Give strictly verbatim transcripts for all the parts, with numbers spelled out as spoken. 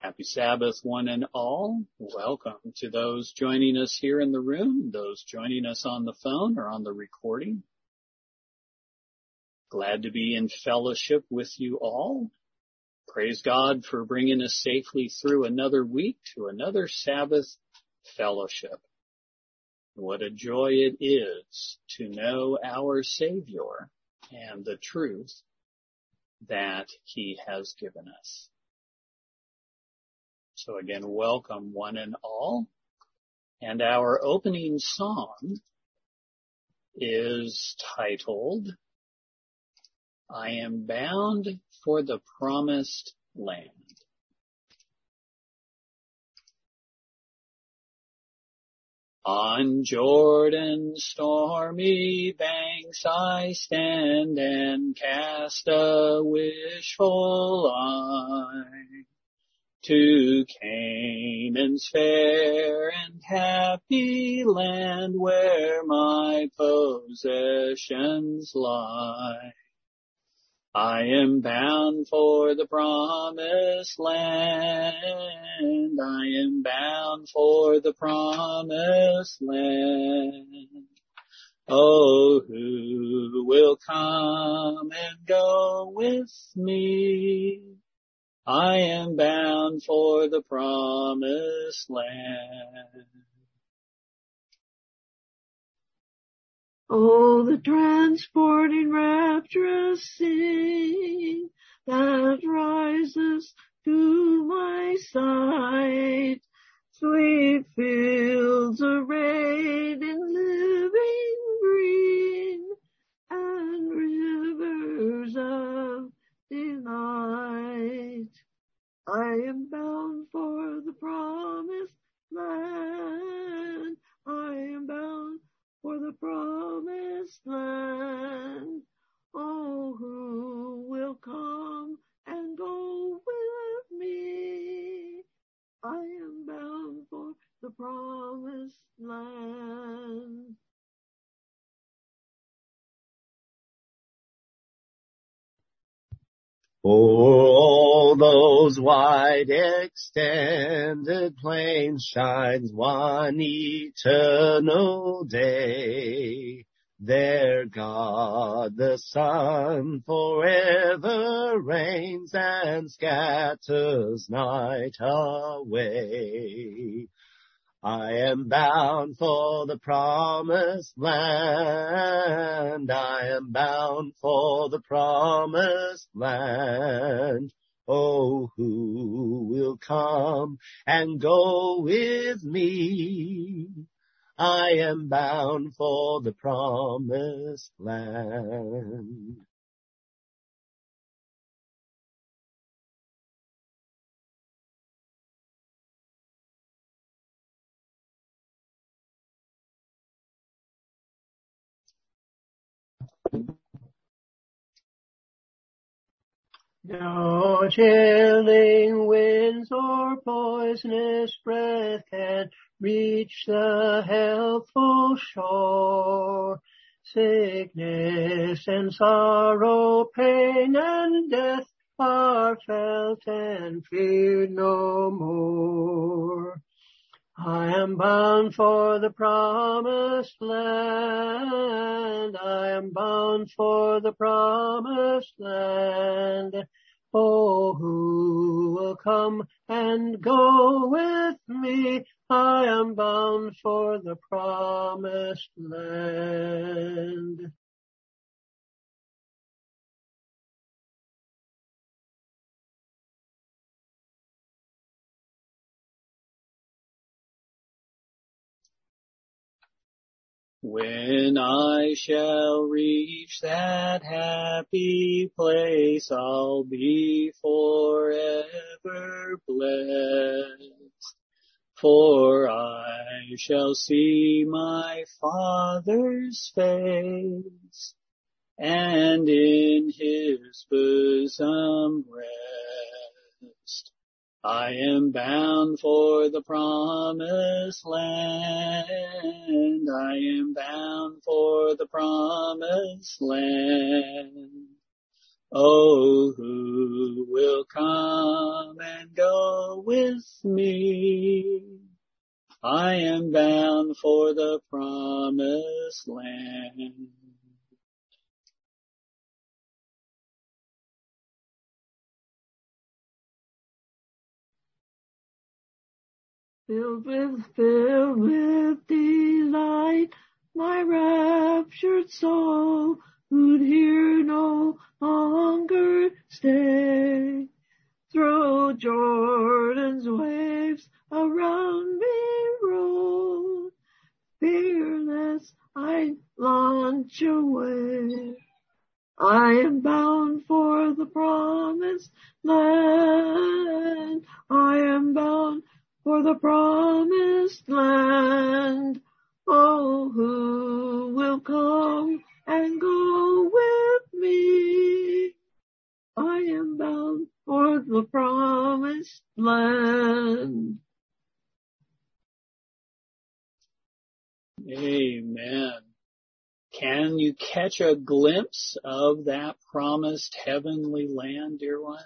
Happy Sabbath, one and all. Welcome to those joining us here in the room, those joining us on the phone or on the recording. Glad to be in fellowship with you all. Praise God for bringing us safely through another week to another Sabbath fellowship. What a joy it is to know our Savior and the truth that He has given us. So again, welcome one and all. And our opening song is titled, I Am Bound for the Promised Land. On Jordan's stormy banks I stand and cast a wishful eye to Canaan's fair and happy land where my possessions lie. I am bound for the promised land. I am bound for the promised land. Oh, who will come and go with me? I am bound for the promised land. Oh, the transporting rapturous scene that rises to my sight. Sweet fields arrayed in living green and rivers of delight. I am bound for the promised land. I am bound for the promised land. Oh, who will come and go with me? I am bound for the promised land. O'er all those wide extended plains shines one eternal day. There God the Son forever reigns and scatters night away. I am bound for the promised land. I am bound for the promised land. Oh, who will come and go with me? I am bound for the promised land. No chilling winds or poisonous breath can reach the healthful shore. Sickness and sorrow, pain and death are felt and feared no more. I am bound for the promised land. I am bound for the promised land. Oh, who will come and go with me? I am bound for the promised land. When I shall reach that happy place, I'll be forever blessed. For I shall see my Father's face, and in His bosom rest. I am bound for the promised land. I am bound for the promised land. Oh, who will come and go with me? I am bound for the promised land. Filled with, filled with delight, my raptured soul would here no longer stay. Through Jordan's waves around me roll, fearless I launch away. I am bound for the promised land. I am bound for the promised land. Oh, who will come and go with me? I am bound for the promised land. Amen. Can you catch a glimpse of that promised heavenly land, dear ones?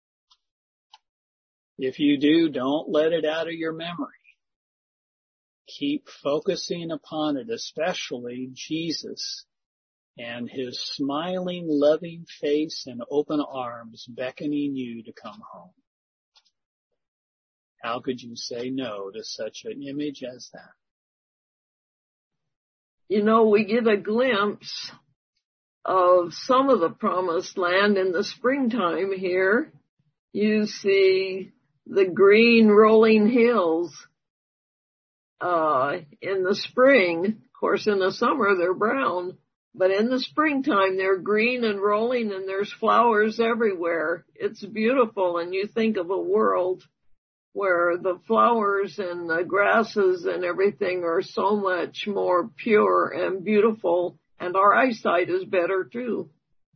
If you do, don't let it out of your memory. Keep focusing upon it, especially Jesus and his smiling, loving face and open arms beckoning you to come home. How could you say no to such an image as that? You know, we get a glimpse of some of the promised land in the springtime here. You see the green rolling hills uh in the spring. Of course, in the summer they're brown, but in the springtime they're green and rolling, and there's flowers everywhere. It's beautiful, and you think of a world where the flowers and the grasses and everything are so much more pure and beautiful, and our eyesight is better too.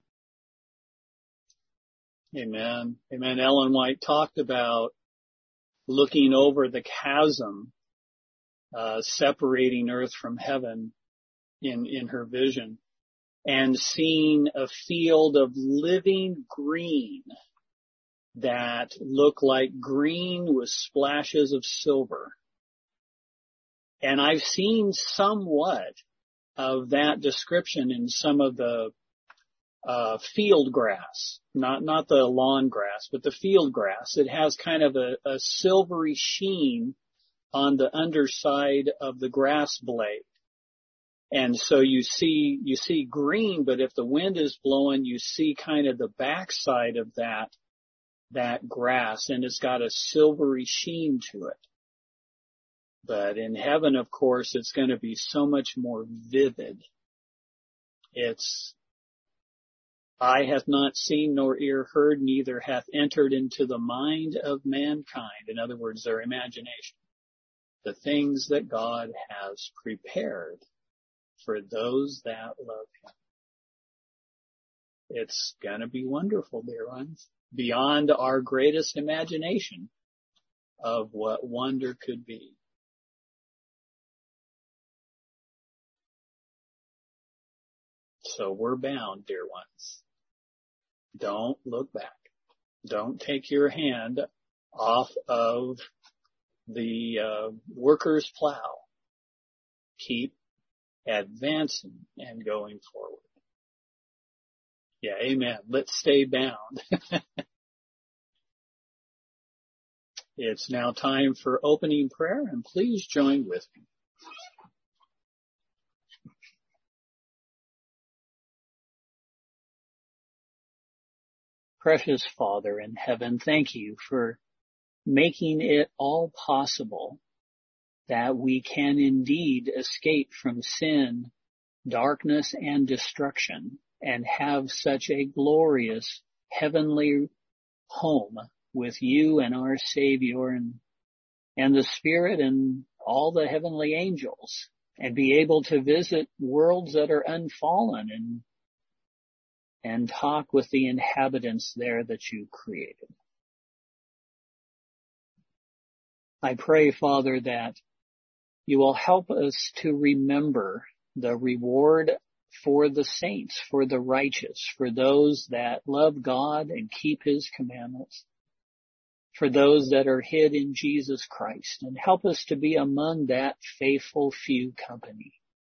Amen. Amen. Ellen White talked about looking over the chasm, uh, separating earth from heaven in, in her vision, and seeing a field of living green that look like green with splashes of silver. And I've seen somewhat of that description in some of the uh field grass, not not the lawn grass, but the field grass. It has kind of a, a silvery sheen on the underside of the grass blade. And so you see you see green, but if the wind is blowing, you see kind of the backside of that that grass, and it's got a silvery sheen to it. But in heaven, of course, it's going to be so much more vivid. It's, eye hath not seen nor ear heard, neither hath entered into the mind of mankind. In other words, their imagination. The things that God has prepared for those that love him. It's going to be wonderful, dear ones. Beyond our greatest imagination of what wonder could be. So we're bound, dear ones. Don't look back. Don't take your hand off of the uh, worker's plow. Keep advancing and going forward. Yeah, amen. Let's stay bound. It's now time for opening prayer, and please join with me. Precious Father in heaven, thank you for making it all possible that we can indeed escape from sin, darkness, and destruction, and have such a glorious heavenly home with you and our Savior and, and the Spirit and all the heavenly angels, and be able to visit worlds that are unfallen and and talk with the inhabitants there that you created. I pray, Father, that you will help us to remember the reward for the saints, for the righteous, for those that love God and keep his commandments, for those that are hid in Jesus Christ, and help us to be among that faithful few company.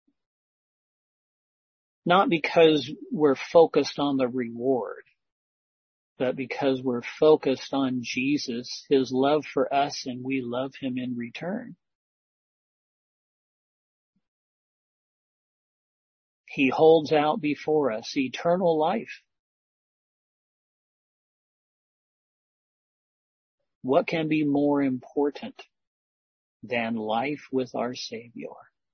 Not because we're focused on the reward, but because we're focused on Jesus, his love for us, and we love him in return. He holds out before us eternal life. What can be more important than life with our Savior?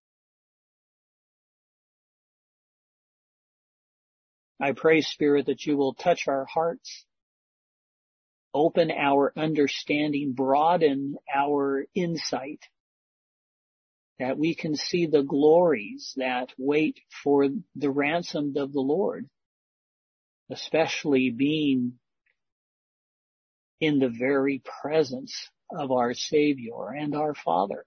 I pray, Spirit, that you will touch our hearts, open our understanding, broaden our insight, that we can see the glories that wait for the ransomed of the Lord, especially being in the very presence of our Savior and our Father.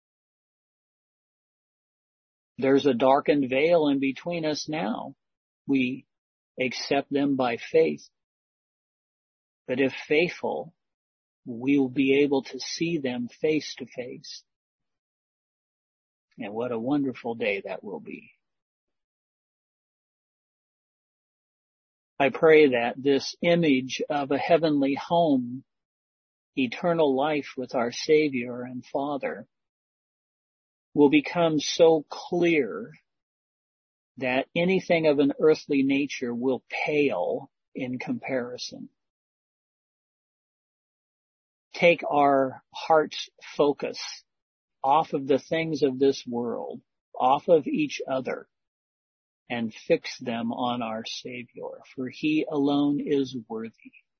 There's a darkened veil in between us now. We accept them by faith. But if faithful, we will be able to see them face to face. And what a wonderful day that will be. I pray that this image of a heavenly home, eternal life with our Savior and Father, will become so clear that anything of an earthly nature will pale in comparison. Take our heart's focus off of the things of this world, off of each other, and fix them on our Savior, for he alone is worthy.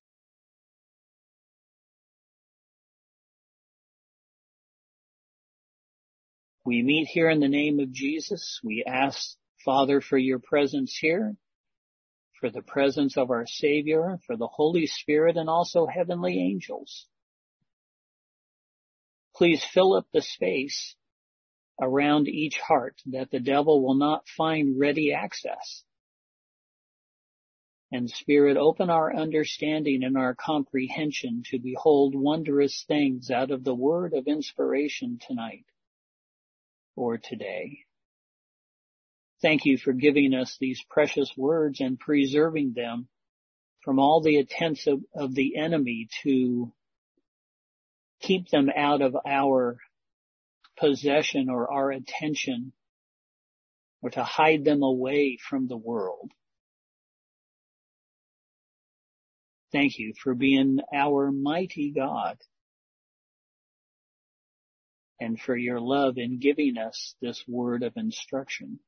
We meet here in the name of Jesus. We ask, Father, for your presence here, for the presence of our Savior, for the Holy Spirit, and also heavenly angels. Please fill up the space around each heart that the devil will not find ready access. And Spirit, open our understanding and our comprehension to behold wondrous things out of the word of inspiration tonight or today. Thank you for giving us these precious words and preserving them from all the attempts of, of the enemy to keep them out of our possession or our attention, or to hide them away from the world. Thank you for being our mighty God, and for your love in giving us this word of instruction.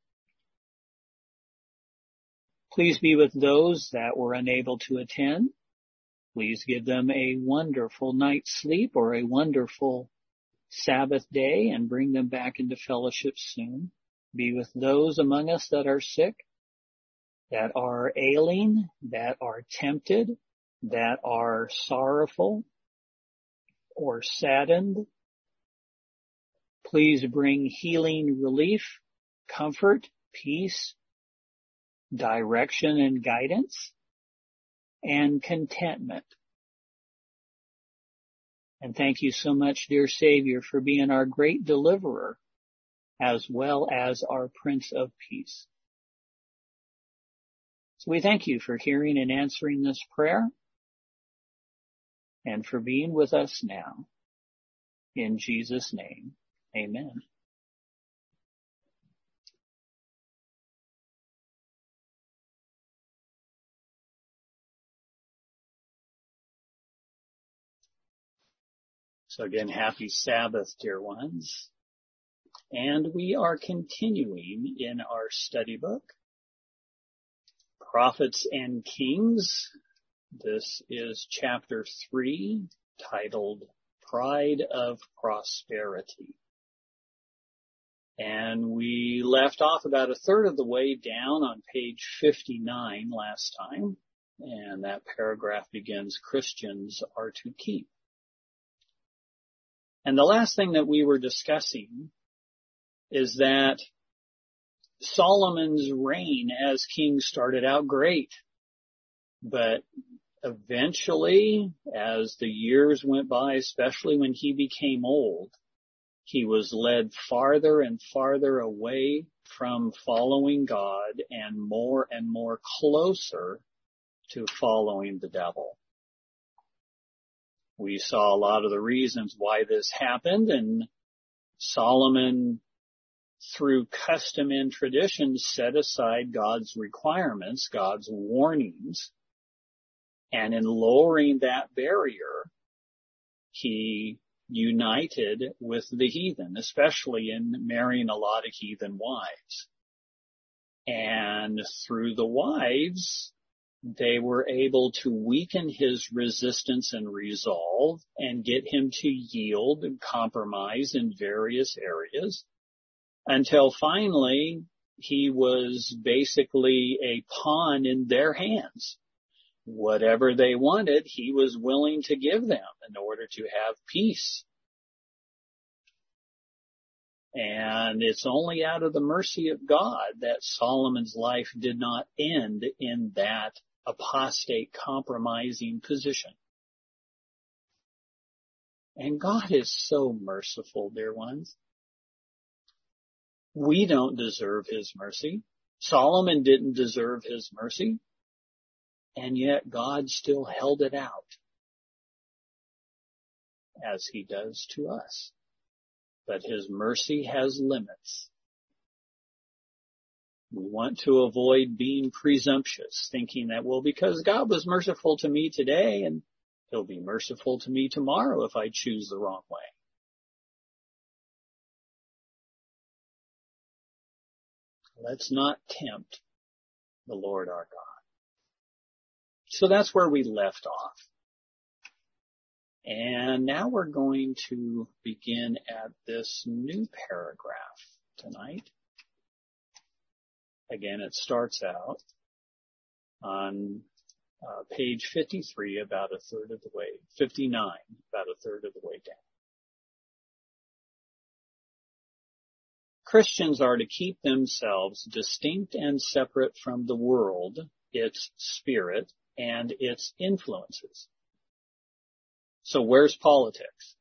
Please be with those that were unable to attend. Please give them a wonderful night's sleep or a wonderful Sabbath day and bring them back into fellowship soon. Be with those among us that are sick, that are ailing, that are tempted, that are sorrowful or saddened. Please bring healing, relief, comfort, peace, direction and guidance, and contentment. And thank you so much, dear Savior, for being our great deliverer as well as our Prince of Peace. So we thank you for hearing and answering this prayer and for being with us now. In Jesus' name, amen. So again, happy Sabbath, dear ones. And we are continuing in our study book, Prophets and Kings. This is chapter three, titled Pride of Prosperity. And we left off about a third of the way down on page fifty-nine last time. And that paragraph begins, Christians are to keep. And the last thing that we were discussing is that Solomon's reign as king started out great, but eventually, as the years went by, especially when he became old, he was led farther and farther away from following God and more and more closer to following the devil. We saw a lot of the reasons why this happened, and Solomon, through custom and tradition, set aside God's requirements, God's warnings, and in lowering that barrier, he united with the heathen, especially in marrying a lot of heathen wives. And through the wives, they were able to weaken his resistance and resolve and get him to yield and compromise in various areas until finally he was basically a pawn in their hands. Whatever they wanted, he was willing to give them in order to have peace. And it's only out of the mercy of God that Solomon's life did not end in that apostate, compromising position. And God is so merciful, dear ones. We don't deserve his mercy. Solomon didn't deserve his mercy. And yet God still held it out as he does to us. But his mercy has limits. We want to avoid being presumptuous, thinking that, well, because God was merciful to me today, and he'll be merciful to me tomorrow if I choose the wrong way. Let's not tempt the Lord our God. So that's where we left off. And now we're going to begin at this new paragraph tonight. Again, it starts out on uh, page fifty-three, about a third of the way, fifty-nine, about a third of the way down. Christians are to keep themselves distinct and separate from the world, its spirit, and its influences. So where's politics?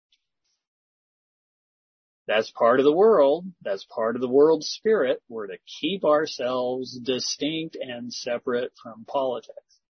That's part of the world. That's part of the world's spirit. We're to keep ourselves distinct and separate from politics.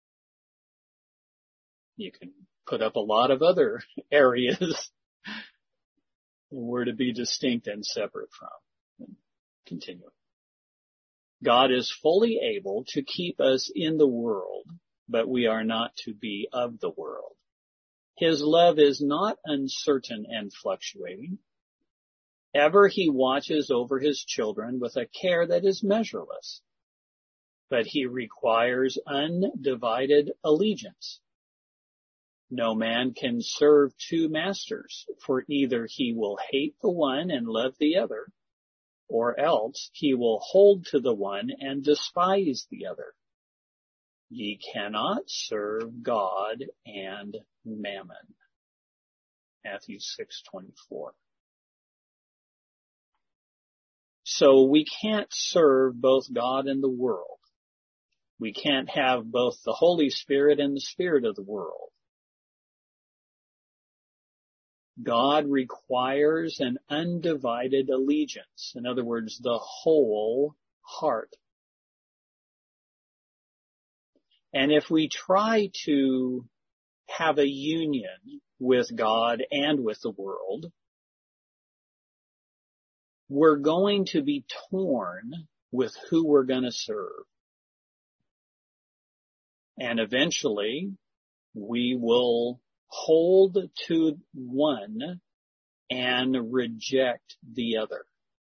You can put up a lot of other areas we're to be distinct and separate from. Continue. God is fully able to keep us in the world, but we are not to be of the world. His love is not uncertain and fluctuating. Ever he watches over his children with a care that is measureless, but he requires undivided allegiance. No man can serve two masters, for either he will hate the one and love the other, or else he will hold to the one and despise the other. Ye cannot serve God and mammon. Matthew six twenty-four. So we can't serve both God and the world. We can't have both the Holy Spirit and the spirit of the world. God requires an undivided allegiance. In other words, the whole heart. And if we try to have a union with God and with the world, we're going to be torn with who we're going to serve. And eventually, we will hold to one and reject the other.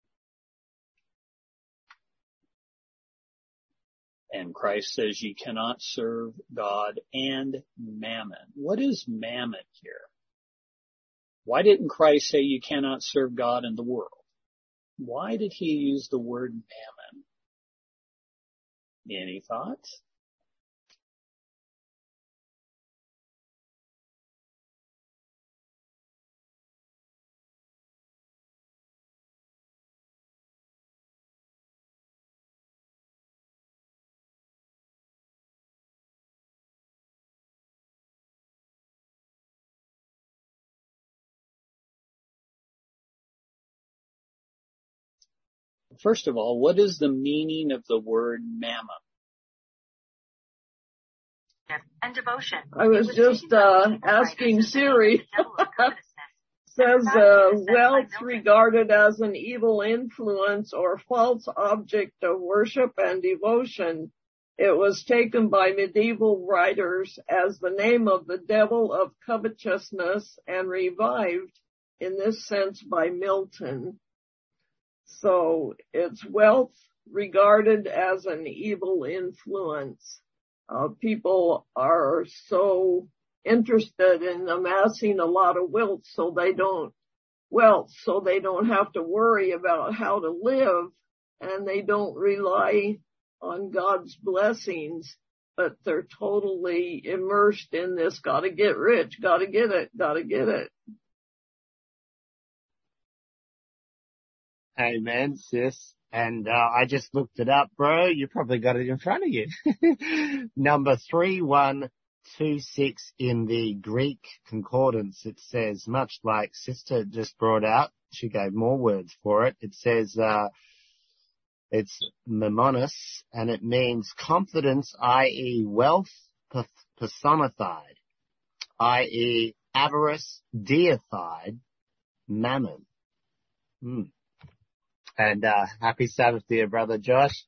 And Christ says ye cannot serve God and mammon. What is mammon here? Why didn't Christ say you cannot serve God and the world? Why did he use the word mammon? Any thoughts? first of all, what is the meaning of the word mammon? And devotion. I was, was just uh, asking Siri. Says uh, wealth regarded as an evil influence or false object of worship and devotion. It was taken by medieval writers as the name of the devil of covetousness and revived in this sense by Milton. So it's wealth regarded as an evil influence. Uh, people are so interested in amassing a lot of wealth so they don't, wealth so they don't have to worry about how to live, and they don't rely on God's blessings, but they're totally immersed in this, gotta get rich, gotta get it, gotta get it. Amen, sis. And uh, I just looked it up, bro. You probably got it in front of you. Number three one two six in the Greek concordance, it says, much like Sister just brought out, she gave more words for it. It says, uh, it's memonis, and it means confidence, that is wealth personified, that is avarice deified, mammon. Hmm. And uh, happy Sabbath, dear brother Josh.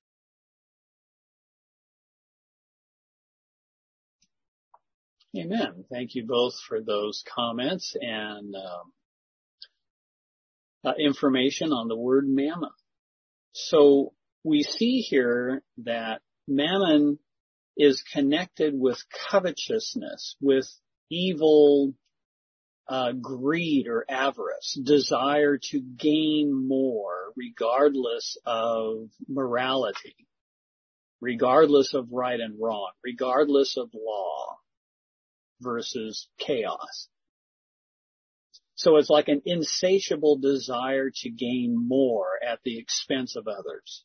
Amen. Thank you both for those comments and um, uh, information on the word mammon. So we see here that mammon is connected with covetousness, with evil uh, greed or avarice, desire to gain more regardless of morality, regardless of right and wrong, regardless of law versus chaos. So it's like an insatiable desire to gain more at the expense of others.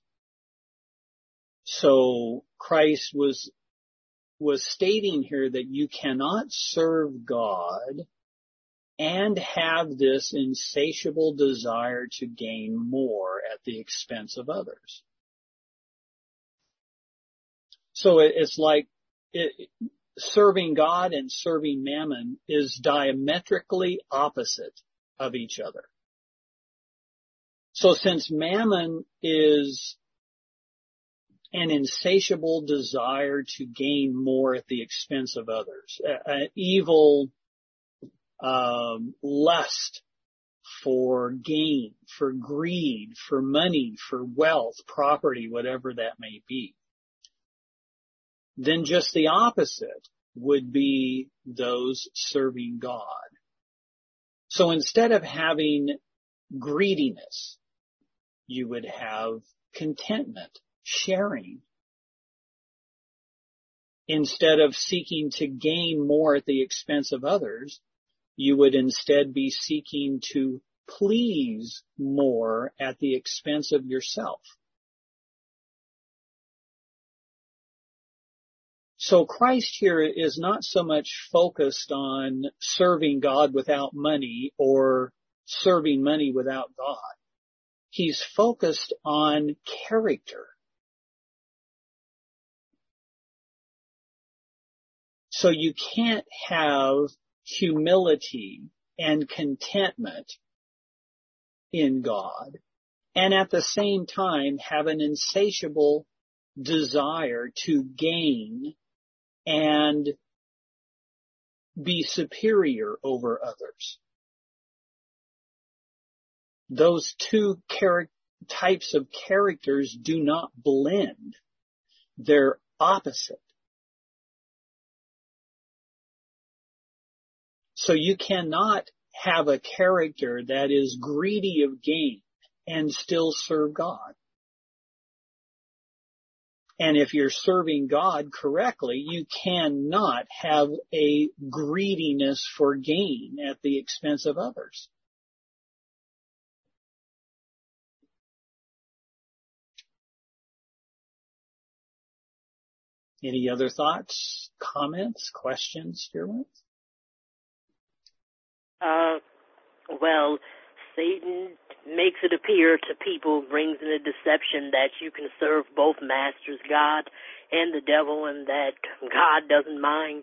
So Christ was was stating here that you cannot serve God and have this insatiable desire to gain more at the expense of others. So it, it's like it, serving God and serving mammon is diametrically opposite of each other. So since mammon is an insatiable desire to gain more at the expense of others, an evil um, lust for gain, for greed, for money, for wealth, property, whatever that may be, then just the opposite would be those serving God. So instead of having greediness, you would have contentment, sharing. Instead of seeking to gain more at the expense of others, you would instead be seeking to please more at the expense of yourself. So Christ here is not so much focused on serving God without money or serving money without God. He's focused on character. So you can't have humility and contentment in God and at the same time have an insatiable desire to gain and be superior over others. Those two char- types of characters do not blend. They're opposite. So you cannot have a character that is greedy of gain and still serve God. And if you're serving God correctly, you cannot have a greediness for gain at the expense of others. Any other thoughts, comments, questions, dear ones? Uh, well, Satan makes it appear to people, brings in a deception that you can serve both masters, God and the devil, and that God doesn't mind.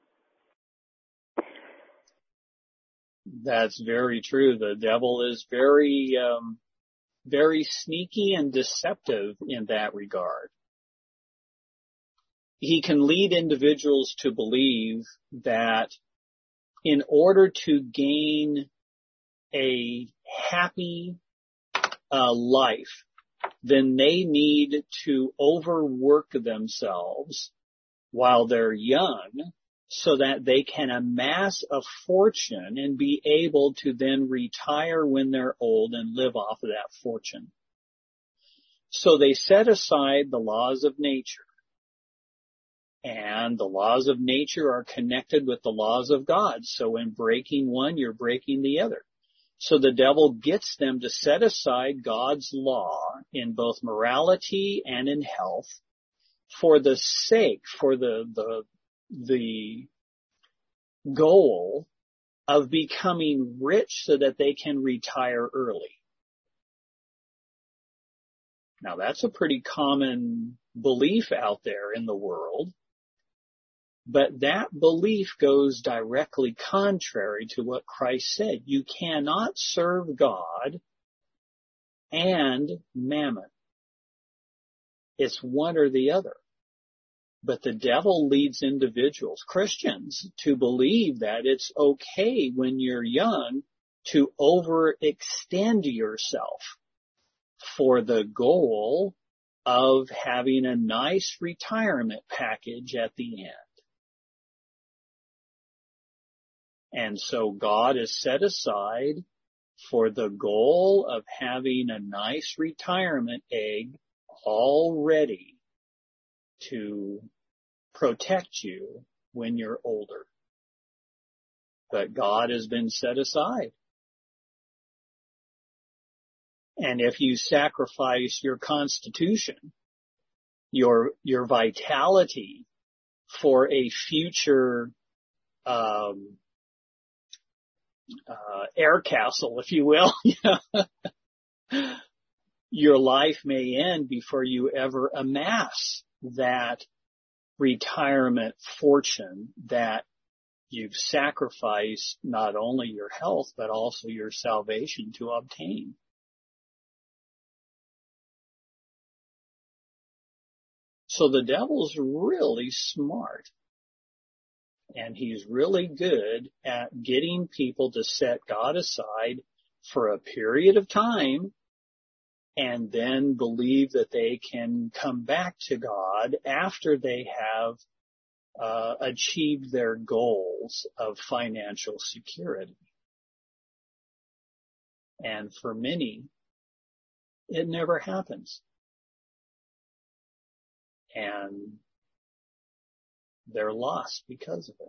That's very true. The devil is very, um, very sneaky and deceptive in that regard. He can lead individuals to believe that in order to gain a happy uh, life, then they need to overwork themselves while they're young so that they can amass a fortune and be able to then retire when they're old and live off of that fortune. So they set aside the laws of nature. And the laws of nature are connected with the laws of God. So in breaking one, you're breaking the other. So the devil gets them to set aside God's law in both morality and in health for the sake, for the, the, the goal of becoming rich so that they can retire early. Now that's a pretty common belief out there in the world. But that belief goes directly contrary to what Christ said. You cannot serve God and mammon. It's one or the other. But the devil leads individuals, Christians, to believe that it's okay when you're young to overextend yourself for the goal of having a nice retirement package at the end. And so God is set aside for the goal of having a nice retirement egg all ready to protect you when you're older. But God has been set aside. And if you sacrifice your constitution, your, your vitality for a future, um, Uh, air castle, if you will, your life may end before you ever amass that retirement fortune that you've sacrificed not only your health, but also your salvation to obtain. So the devil's really smart. And he's really good at getting people to set God aside for a period of time and then believe that they can come back to God after they have uh, achieved their goals of financial security. And for many, it never happens. And they're lost because of it.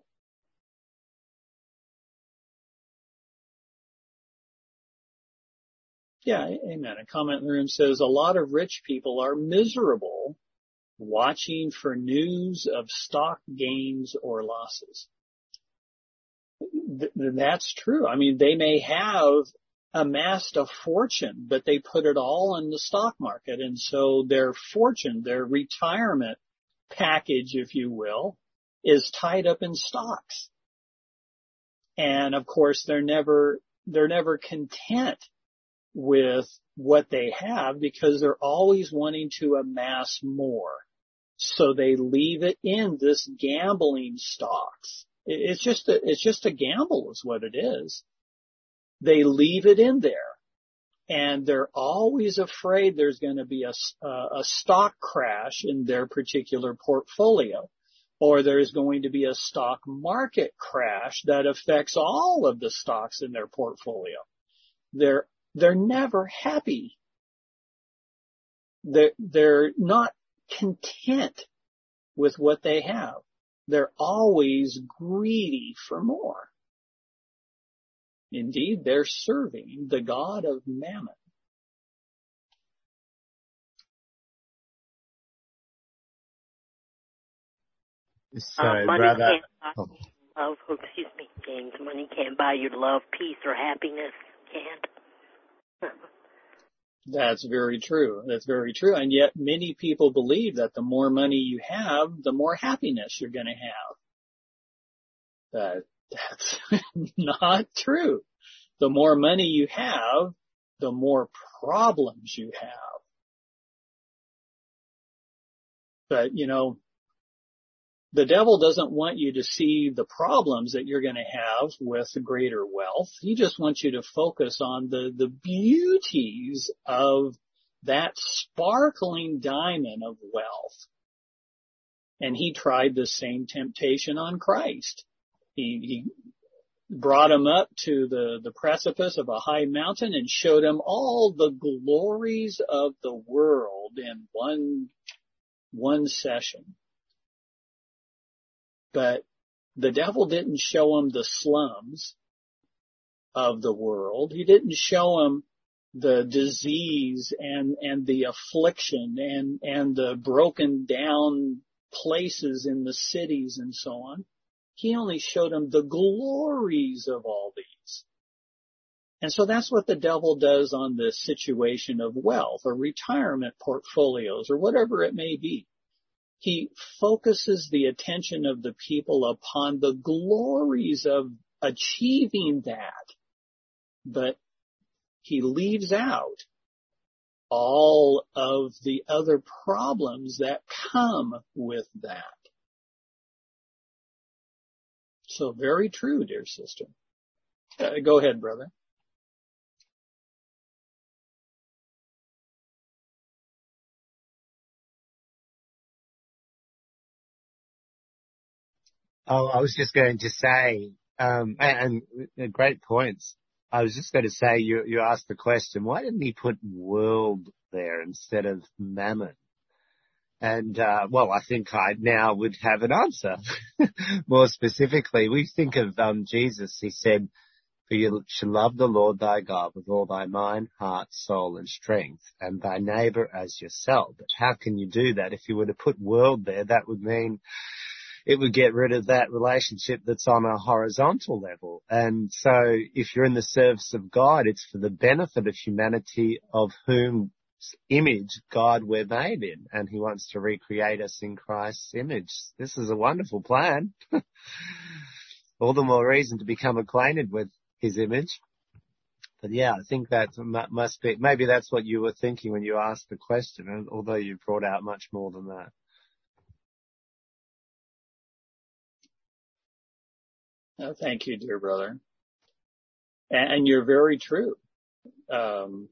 Yeah, amen. A comment in the room says, a lot of rich people are miserable watching for news of stock gains or losses. Th- that's true. I mean, they may have amassed a fortune, but they put it all in the stock market. And so their fortune, their retirement package, if you will, is tied up in stocks. And of course, they're never, they're never content with what they have because they're always wanting to amass more. So they leave it in this gambling stocks. It's just a, it's just a gamble is what it is. They leave it in there and they're always afraid there's going to be a, a stock crash in their particular portfolio. Or there's going to be a stock market crash that affects all of the stocks in their portfolio. They're, they're never happy. They're, they're not content with what they have. They're always greedy for more. Indeed, they're serving the god of mammon. So, uh, money brother, can't buy oh, love. Oh, excuse me, James. Money can't buy you love, peace, or happiness. Can't. That's very true. That's very true. And yet many people believe that the more money you have, the more happiness you're going to have. That, that's not true. The more money you have, the more problems you have. But, you know, the devil doesn't want you to see the problems that you're going to have with greater wealth. He just wants you to focus on the, the beauties of that sparkling diamond of wealth. And he tried the same temptation on Christ. He, he brought him up to the, the precipice of a high mountain and showed him all the glories of the world in one, one session. But the devil didn't show him the slums of the world. He didn't show him the disease and, and the affliction and, and the broken down places in the cities and so on. He only showed him the glories of all these. And so that's what the devil does on the situation of wealth or retirement portfolios or whatever it may be. He focuses the attention of the people upon the glories of achieving that, but he leaves out all of the other problems that come with that. So very true, dear sister. Uh, go ahead, brother. Oh, I was just going to say, um, and, and great points. I was just going to say, you, you asked the question, why didn't he put world there instead of mammon? And, uh, well, I think I now would have an answer. More specifically, we think of, um, Jesus. He said, for you shall love the Lord thy God with all thy mind, heart, soul, and strength, and thy neighbor as yourself. But how can you do that? If you were to put world there, that would mean it would get rid of that relationship that's on a horizontal level. And so if you're in the service of God, it's for the benefit of humanity, of whom image God we're made in. And he wants to recreate us in Christ's image. This is a wonderful plan. All the more reason to become acquainted with his image. But yeah, I think that must be, maybe that's what you were thinking when you asked the question, although you brought out much more than that. Oh, thank you, dear brother. And, and you're very true. Um,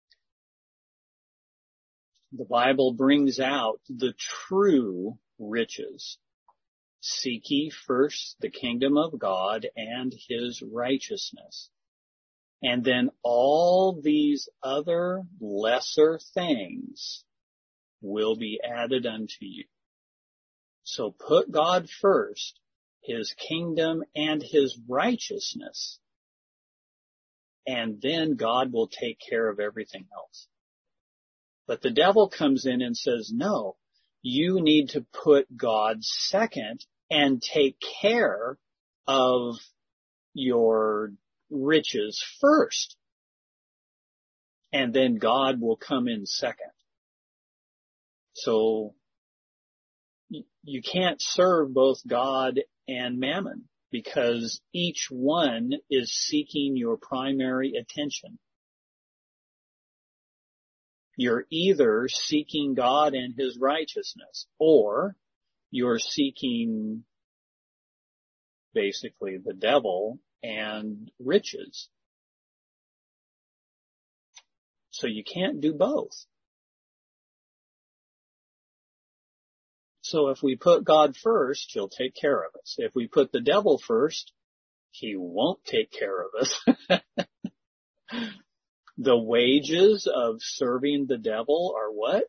the Bible brings out the true riches. Seek ye first the kingdom of God and his righteousness. And then all these other lesser things will be added unto you. So put God first, his kingdom and his righteousness, and then God will take care of everything else. But the devil comes in and says, no, you need to put God second and take care of your riches first. And then God will come in second. So you can't serve both God and mammon, because each one is seeking your primary attention. You're either seeking God and his righteousness, or you're seeking basically the devil and riches. So you can't do both. So if we put God first, he'll take care of us. If we put the devil first, he won't take care of us. The wages of serving the devil are what?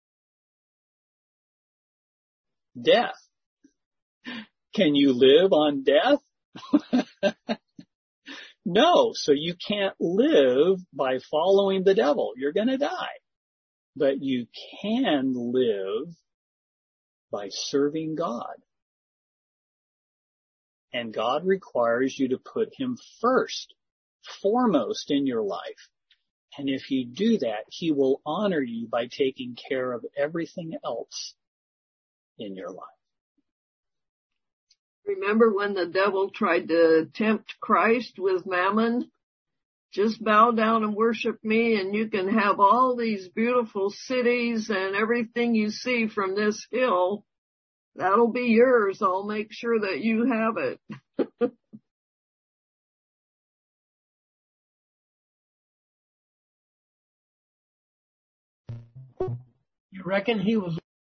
Death. Can you live on death? No, so you can't live by following the devil. You're going to die. But you can live by serving God. And God requires you to put him first, foremost in your life. And if you do that, he will honor you by taking care of everything else in your life. Remember when the devil tried to tempt Christ with mammon? Just bow down and worship me and you can have all these beautiful cities and everything you see from this hill. That'll be yours. I'll make sure that you have it. You reckon he was?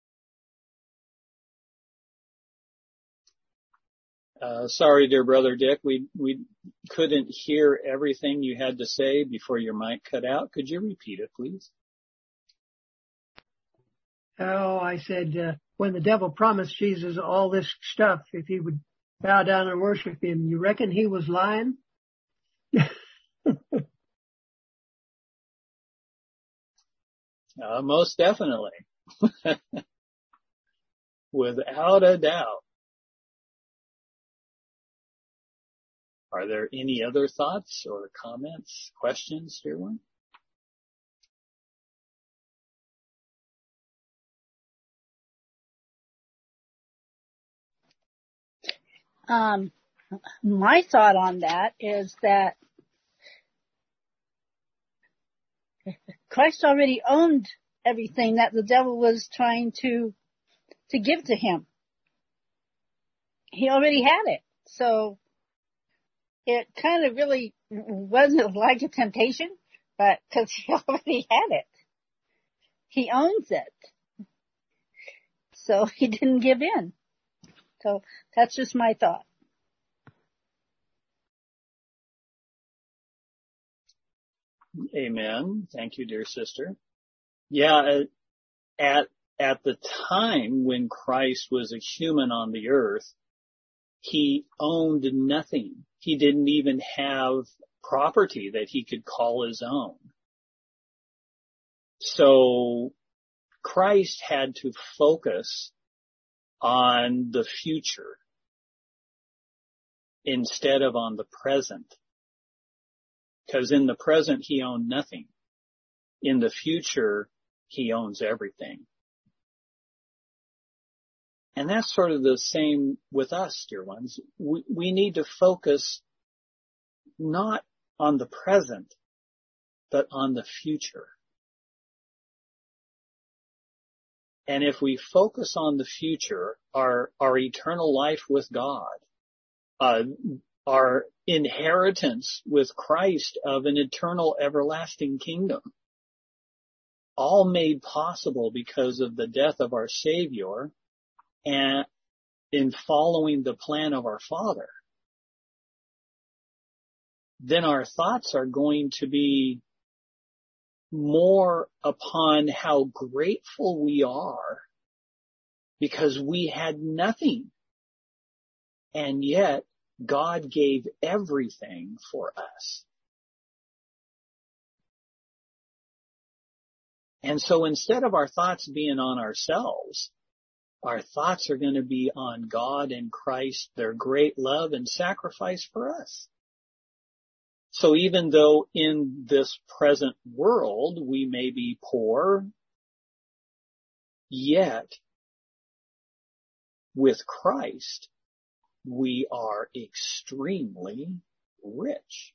Uh, sorry, dear brother Dick, we we couldn't hear everything you had to say before your mic cut out. Could you repeat it, please? Oh, I said uh, when the devil promised Jesus all this stuff, if he would bow down and worship him, you reckon he was lying? Uh, most definitely. Without a doubt. Are there any other thoughts or comments, questions, dear one? Um, my thought on that is that Christ already owned everything that the devil was trying to to give to him. He already had it. So it kind of really wasn't like a temptation, but because he already had it. He owns it. So he didn't give in. So that's just my thought. Amen. Thank you, dear sister. Yeah, at at the time when Christ was a human on the earth, he owned nothing. He didn't even have property that he could call his own. So Christ had to focus on the future instead of on the present. Because in the present, he owned nothing. In the future, he owns everything. And that's sort of the same with us, dear ones. We, we need to focus not on the present, but on the future. And if we focus on the future, our, our eternal life with God, uh, our inheritance with Christ of an eternal everlasting kingdom, all made possible because of the death of our Savior and in following the plan of our Father, then our thoughts are going to be more upon how grateful we are because we had nothing, and yet God gave everything for us. And so instead of our thoughts being on ourselves, our thoughts are going to be on God and Christ, their great love and sacrifice for us. So even though in this present world we may be poor, yet with Christ we are extremely rich.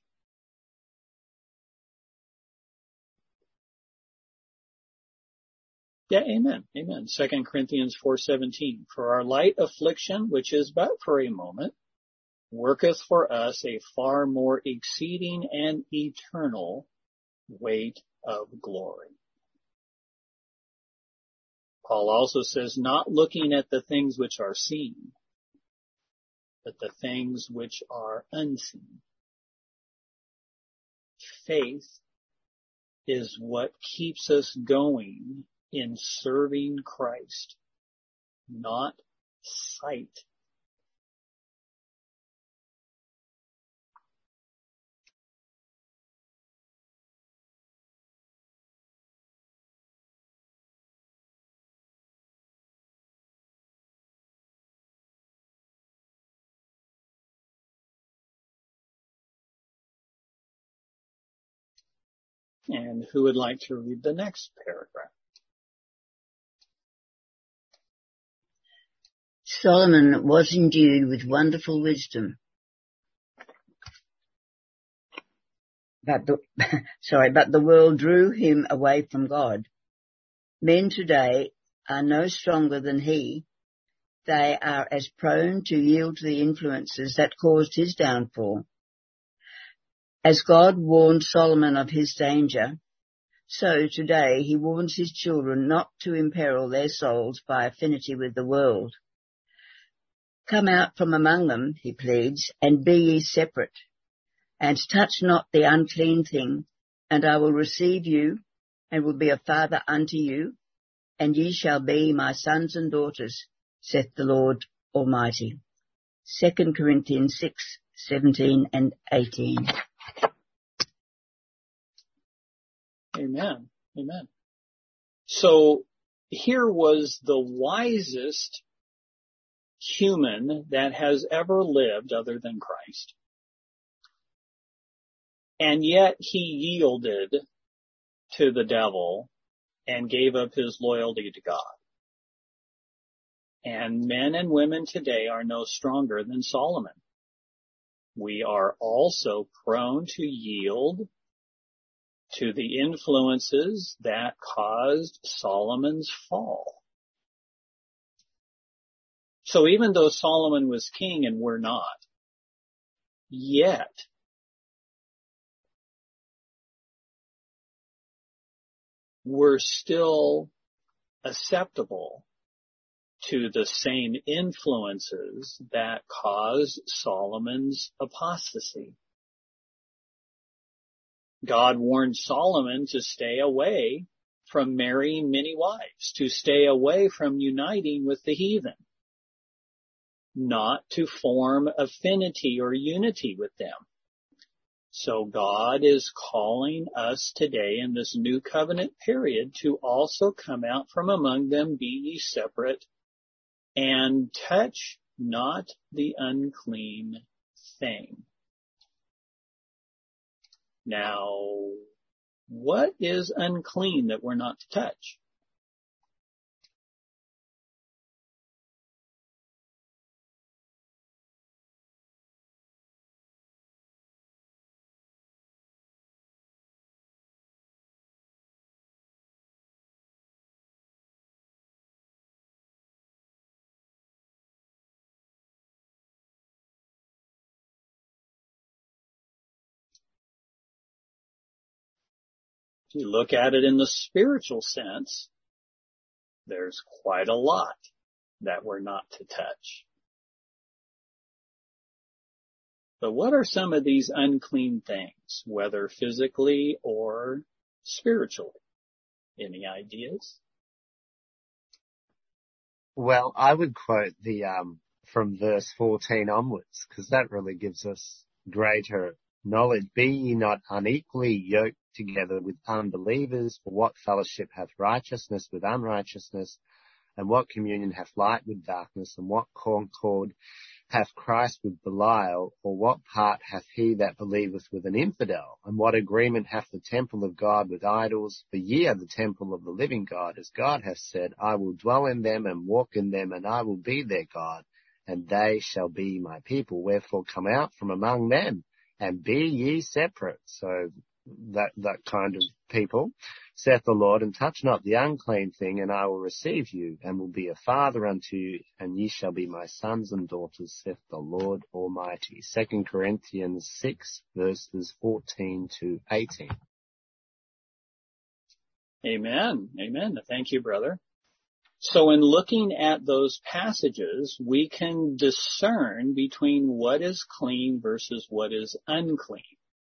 Yeah, amen, amen. Second Corinthians four seventeen. For our light affliction, which is but for a moment, worketh for us a far more exceeding and eternal weight of glory. Paul also says, not looking at the things which are seen, but the things which are unseen. Faith is what keeps us going in serving Christ, not sight. And who would like to read the next paragraph? Solomon was endued with wonderful wisdom. But the, sorry, but the world drew him away from God. Men today are no stronger than he. They are as prone to yield to the influences that caused his downfall. As God warned Solomon of his danger, so today he warns his children not to imperil their souls by affinity with the world. Come out from among them, he pleads, and be ye separate, and touch not the unclean thing, and I will receive you, and will be a father unto you, and ye shall be my sons and daughters, saith the Lord Almighty. Second Corinthians six, seventeen and eighteen. Amen. Amen. So here was the wisest human that has ever lived other than Christ. And yet he yielded to the devil and gave up his loyalty to God. And men and women today are no stronger than Solomon. We are also prone to yield to the influences that caused Solomon's fall. So even though Solomon was king and we're not, yet we're still acceptable to the same influences that caused Solomon's apostasy. God warned Solomon to stay away from marrying many wives, to stay away from uniting with the heathen, not to form affinity or unity with them. So God is calling us today in this new covenant period to also come out from among them, be ye separate, and touch not the unclean thing. Now, what is unclean that we're not to touch? If you look at it in the spiritual sense, there's quite a lot that we're not to touch. But what are some of these unclean things, whether physically or spiritually? Any ideas? Well, I would quote the um from verse fourteen onwards, because that really gives us greater knowledge. Be ye not unequally yoked together with unbelievers, for what fellowship hath righteousness with unrighteousness, and what communion hath light with darkness, and what concord hath Christ with Belial, or what part hath he that believeth with an infidel? And what agreement hath the temple of God with idols? For ye are the temple of the living God, as God hath said, I will dwell in them and walk in them, and I will be their God, and they shall be my people. Wherefore come out from among them, and be ye separate. So that that kind of people, saith the Lord, and touch not the unclean thing, and I will receive you, and will be a father unto you, and ye shall be my sons and daughters, saith the Lord Almighty. Second Corinthians six, verses fourteen to eighteen. Amen. Amen. Thank you, brother. So in looking at those passages, we can discern between what is clean versus what is unclean.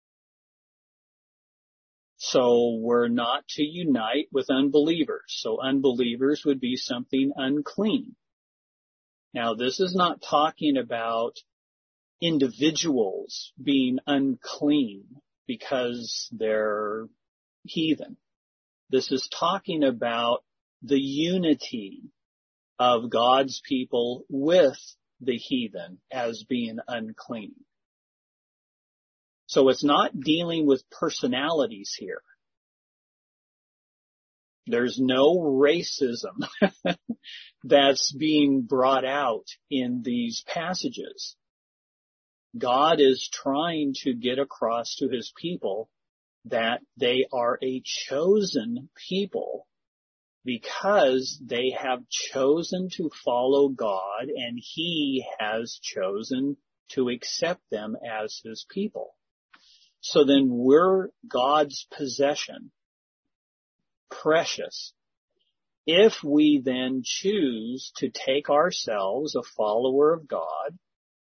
So we're not to unite with unbelievers. So unbelievers would be something unclean. Now, this is not talking about individuals being unclean because they're heathen. This is talking about the unity of God's people with the heathen as being unclean. So it's not dealing with personalities here. There's no racism that's being brought out in these passages. God is trying to get across to his people that they are a chosen people because they have chosen to follow God, and he has chosen to accept them as his people. So then we're God's possession, precious. If we then choose to take ourselves, a follower of God,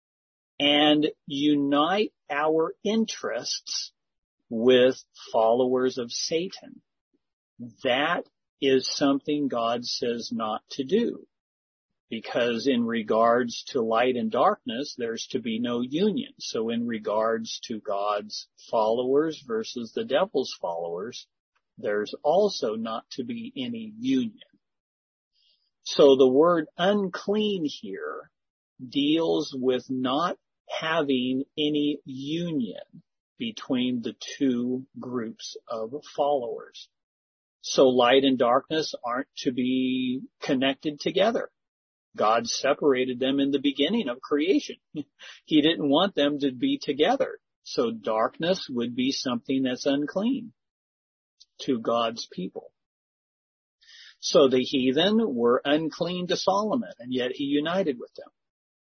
and unite our interests with followers of Satan, that is something God says not to do. Because in regards to light and darkness, there's to be no union. So in regards to God's followers versus the devil's followers, there's also not to be any union. So the word unclean here deals with not having any union between the two groups of followers. So light and darkness aren't to be connected together. God separated them in the beginning of creation. He didn't want them to be together. So darkness would be something that's unclean to God's people. So the heathen were unclean to Solomon, and yet he united with them.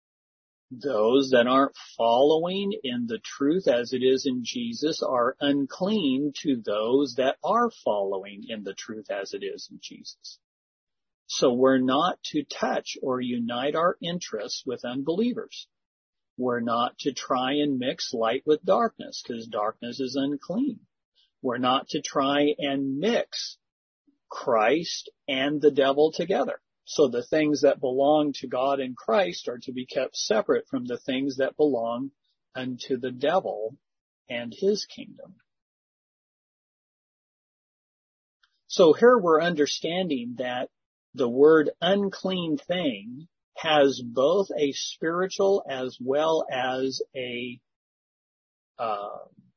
Those that aren't following in the truth as it is in Jesus are unclean to those that are following in the truth as it is in Jesus. So we're not to touch or unite our interests with unbelievers. We're not to try and mix light with darkness, because darkness is unclean. We're not to try and mix Christ and the devil together. So the things that belong to God and Christ are to be kept separate from the things that belong unto the devil and his kingdom. So here we're understanding that the word unclean thing has both a spiritual as well as a uh,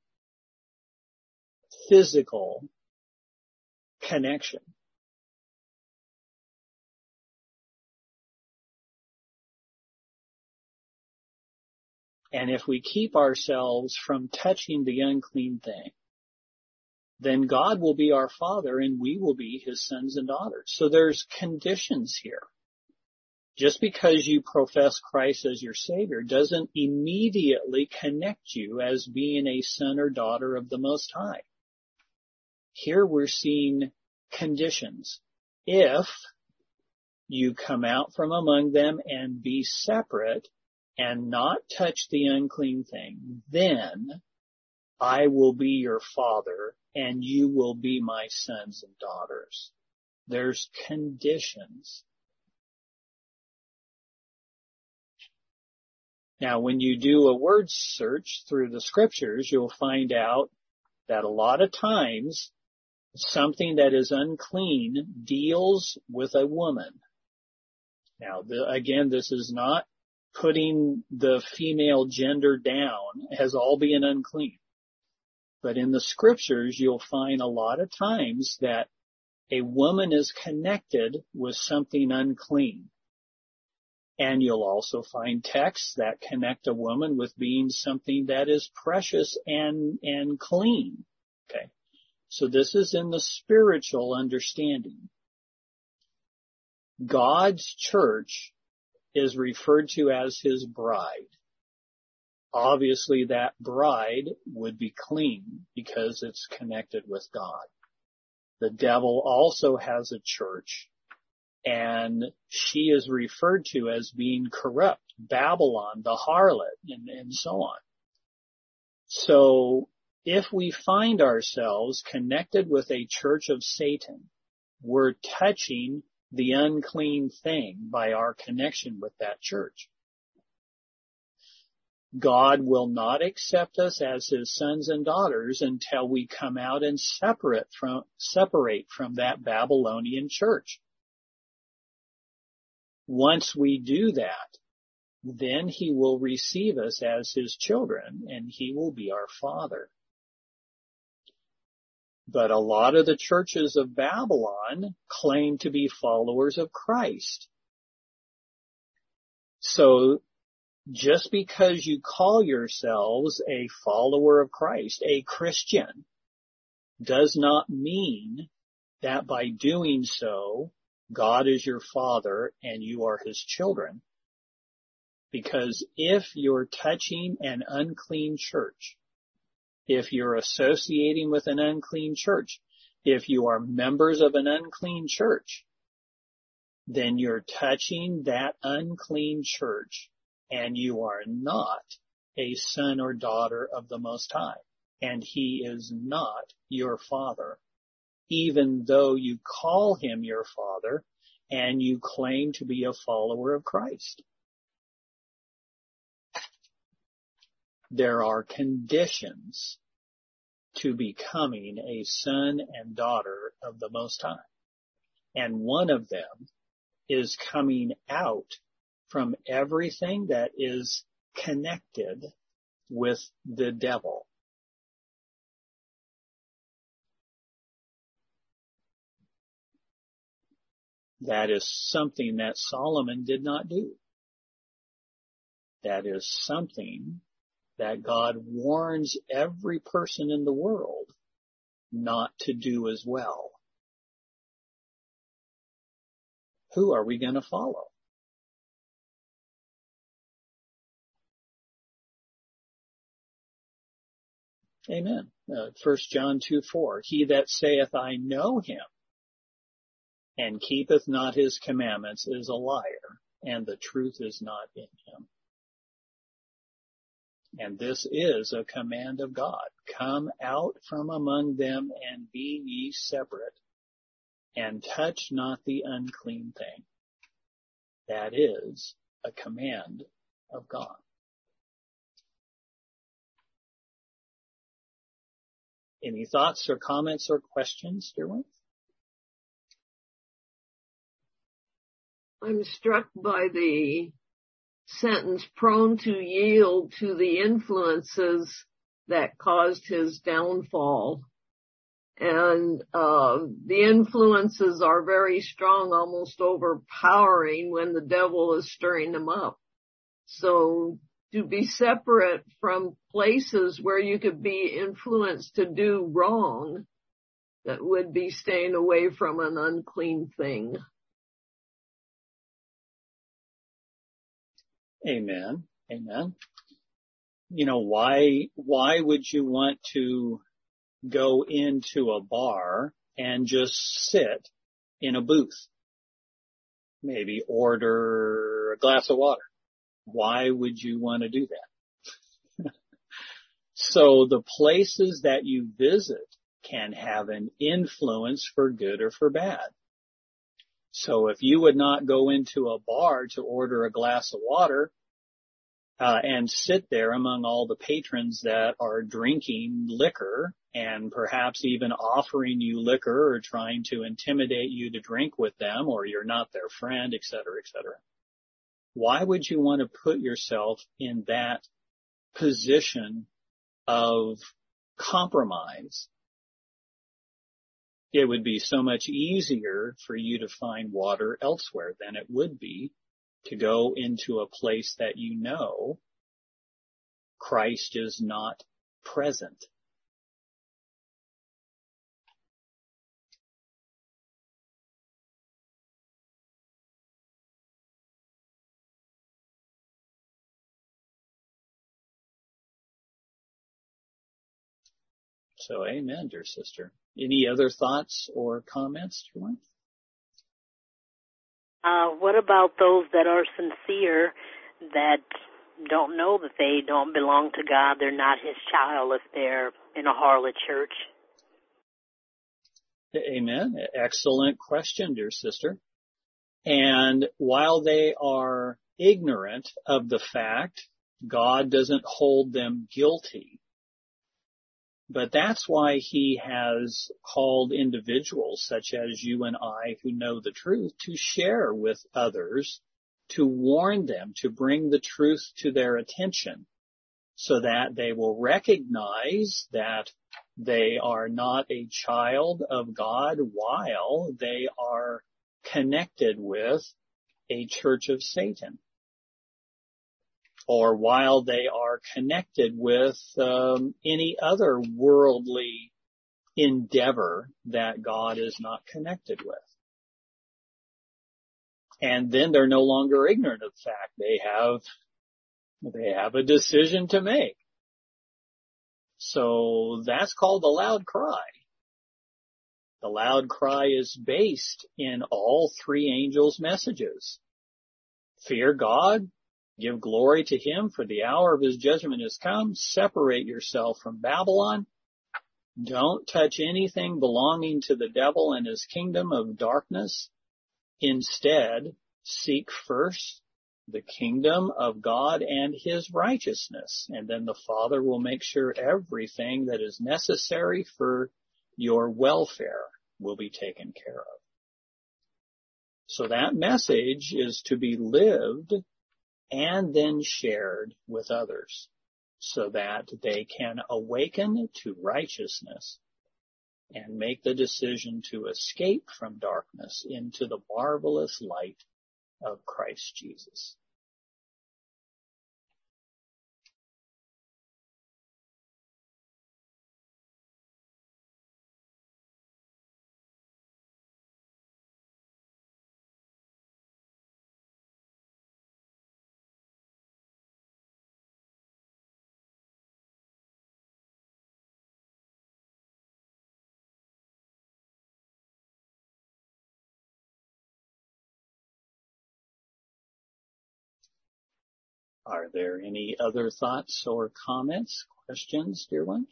physical connection. And if we keep ourselves from touching the unclean thing, then God will be our Father and we will be his sons and daughters. So there's conditions here. Just because you profess Christ as your Savior doesn't immediately connect you as being a son or daughter of the Most High. Here we're seeing conditions. If you come out from among them and be separate and not touch the unclean thing, then I will be your Father and you will be my sons and daughters. There's conditions. Now, when you do a word search through the scriptures, you'll find out that a lot of times something that is unclean deals with a woman. Now, the, again, this is not putting the female gender down as all being unclean. But in the scriptures, you'll find a lot of times that a woman is connected with something unclean. And you'll also find texts that connect a woman with being something that is precious and, and clean. Okay. So this is in the spiritual understanding. God's church is referred to as his bride. Obviously, that bride would be clean because it's connected with God. The devil also has a church, and she is referred to as being corrupt, Babylon, the harlot, and, and so on. So if we find ourselves connected with a church of Satan, we're touching the unclean thing by our connection with that church. God will not accept us as his sons and daughters until we come out and separate from, separate from that Babylonian church. Once we do that, then he will receive us as his children and he will be our Father. But a lot of the churches of Babylon claim to be followers of Christ. So just because you call yourselves a follower of Christ, a Christian, does not mean that by doing so, God is your Father and you are His children. Because if you're touching an unclean church, if you're associating with an unclean church, if you are members of an unclean church, then you're touching that unclean church and you are not a son or daughter of the Most High. And He is not your Father, even though you call Him your Father and you claim to be a follower of Christ. There are conditions to becoming a son and daughter of the Most High. And one of them is coming out from everything that is connected with the devil. That is something that Solomon did not do. That is something that God warns every person in the world not to do as well. Who are we going to follow? Amen. Uh, First John two four, he that saith, I know Him, and keepeth not His commandments is a liar, and the truth is not in him. And this is a command of God. Come out from among them and be ye separate, and touch not the unclean thing. That is a command of God. Any thoughts or comments or questions, dear ones? I'm struck by the sentence, prone to yield to the influences that caused his downfall. And uh the influences are very strong, almost overpowering when the devil is stirring them up. So to be separate from places where you could be influenced to do wrong, that would be staying away from an unclean thing. Amen. Amen. You know, why, why would you want to go into a bar and just sit in a booth? Maybe order a glass of water. Why would you want to do that? So the places that you visit can have an influence for good or for bad. So if you would not go into a bar to order a glass of water, uh, and sit there among all the patrons that are drinking liquor and perhaps even offering you liquor or trying to intimidate you to drink with them, or you're not their friend, et cetera, et cetera. Why would you want to put yourself in that position of compromise? It would be so much easier for you to find water elsewhere than it would be to go into a place that you know Christ is not present. So amen, dear sister. Any other thoughts or comments, Joanne? Uh, what about those that are sincere, that don't know that they don't belong to God, they're not His child if they're in a harlot church? Amen. Excellent question, dear sister. And while they are ignorant of the fact, God doesn't hold them guilty. But that's why He has called individuals such as you and I who know the truth to share with others, to warn them, to bring the truth to their attention so that they will recognize that They are not a child of God while they are connected with a church of Satan, or while they are connected with um, any other worldly endeavor that God is not connected with. And then they're no longer ignorant of the fact. They have, they have a decision to make. So that's called the loud cry. The loud cry is based in all three angels' messages. Fear God, give glory to Him, for the hour of His judgment has come. Separate yourself from Babylon. Don't touch anything belonging to the devil and his kingdom of darkness. Instead, seek first the kingdom of God and His righteousness, and then the Father will make sure everything that is necessary for your welfare will be taken care of. So that message is to be lived and then shared with others so that they can awaken to righteousness and make the decision to escape from darkness into the marvelous light of Christ Jesus. Are there any other thoughts or comments, questions, dear ones?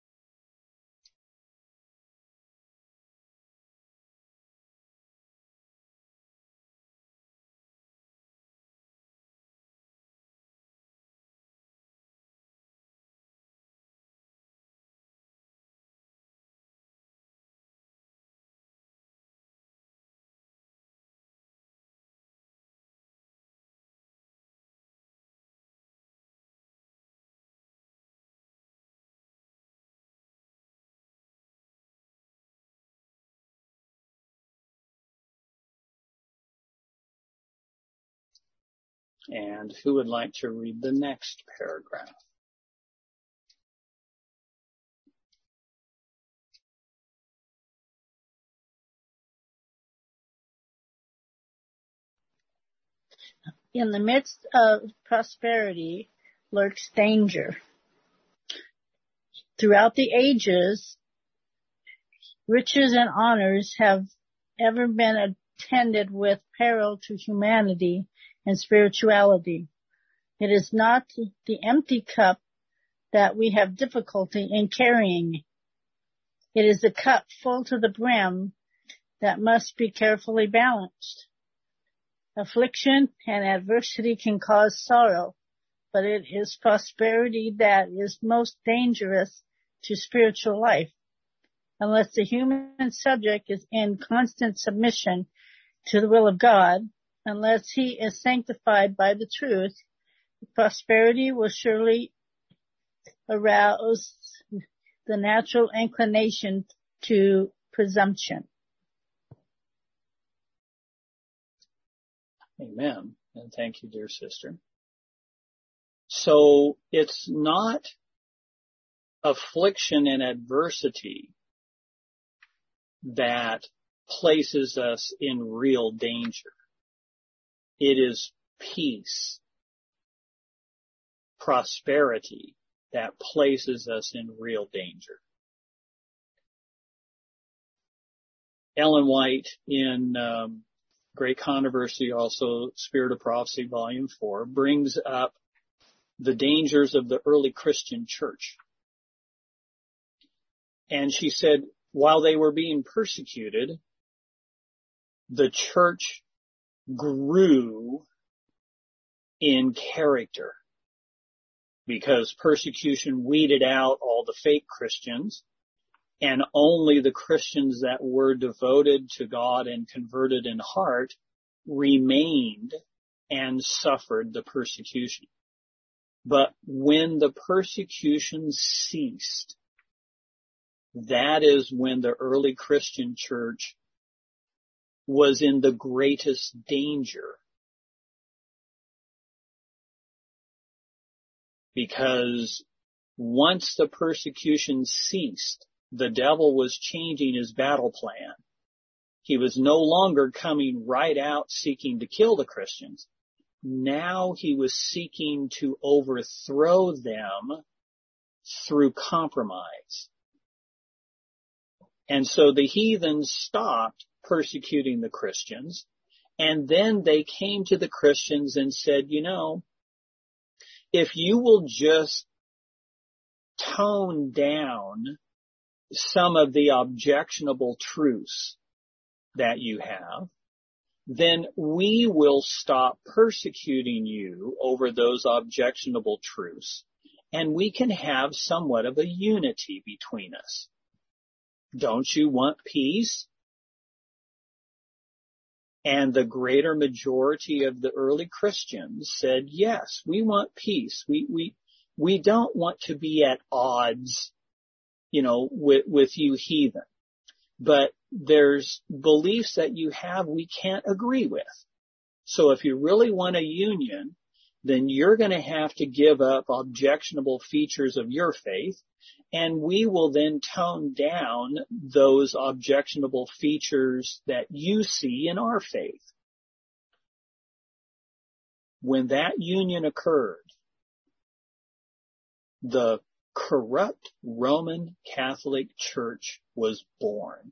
And who would like to read the next paragraph? In the midst of prosperity lurks danger. Throughout the ages, riches and honors have ever been attended with peril to humanity and spirituality. It is not the empty cup that we have difficulty in carrying. It is the cup full to the brim that must be carefully balanced. Affliction and adversity can cause sorrow, but it is prosperity that is most dangerous to spiritual life. Unless the human subject is in constant submission to the will of God, unless he is sanctified by the truth, prosperity will surely arouse the natural inclination to presumption. Amen. And thank you, dear sister. So it's not affliction and adversity that places us in real danger. It is peace, prosperity that places us in real danger. Ellen White in um, Great Controversy, also Spirit of Prophecy, Volume four, brings up the dangers of the early Christian church. And she said, while they were being persecuted, the church grew in character because persecution weeded out all the fake Christians, and only the Christians that were devoted to God and converted in heart remained and suffered the persecution. But when the persecution ceased, that is when the early Christian church was in the greatest danger. Because once the persecution ceased, the devil was changing his battle plan. He was no longer coming right out seeking to kill the Christians. Now he was seeking to overthrow them through compromise. And so the heathens stopped persecuting the Christians, and then they came to the Christians and said, you know, if you will just tone down some of the objectionable truths that you have, then we will stop persecuting you over those objectionable truths, and we can have somewhat of a unity between us. Don't you want peace? And the greater majority of the early Christians said, yes, we want peace. We, we, we don't want to be at odds, you know, with, with you heathen. But there's beliefs that you have we can't agree with. So if you really want a union, then you're going to have to give up objectionable features of your faith, and we will then tone down those objectionable features that you see in our faith. When that union occurred, the corrupt Roman Catholic Church was born.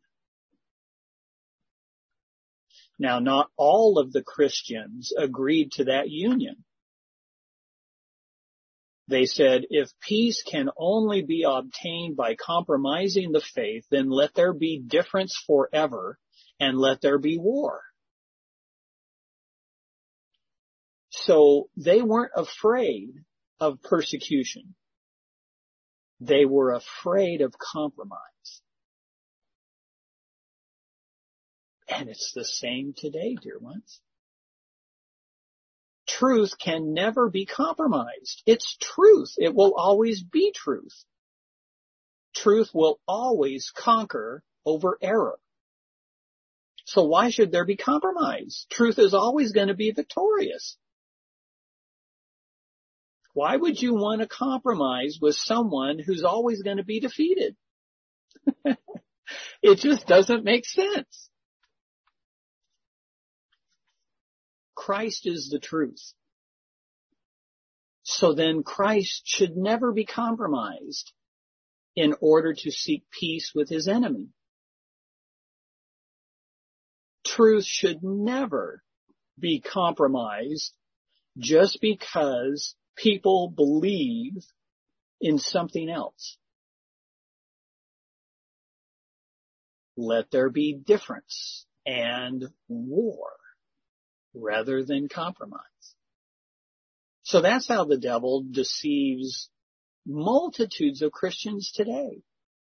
Now, not all of the Christians agreed to that union. They said, if peace can only be obtained by compromising the faith, then let there be difference forever and let there be war. So they weren't afraid of persecution. They were afraid of compromise. And it's the same today, dear ones. Truth can never be compromised. It's truth. It will always be truth. Truth will always conquer over error. So why should there be compromise? Truth is always going to be victorious. Why would you want to compromise with someone who's always going to be defeated? It just doesn't make sense. Christ is the truth. So then Christ should never be compromised in order to seek peace with his enemy. Truth should never be compromised just because people believe in something else. Let there be difference and war rather than compromise. So that's how the devil deceives multitudes of Christians today.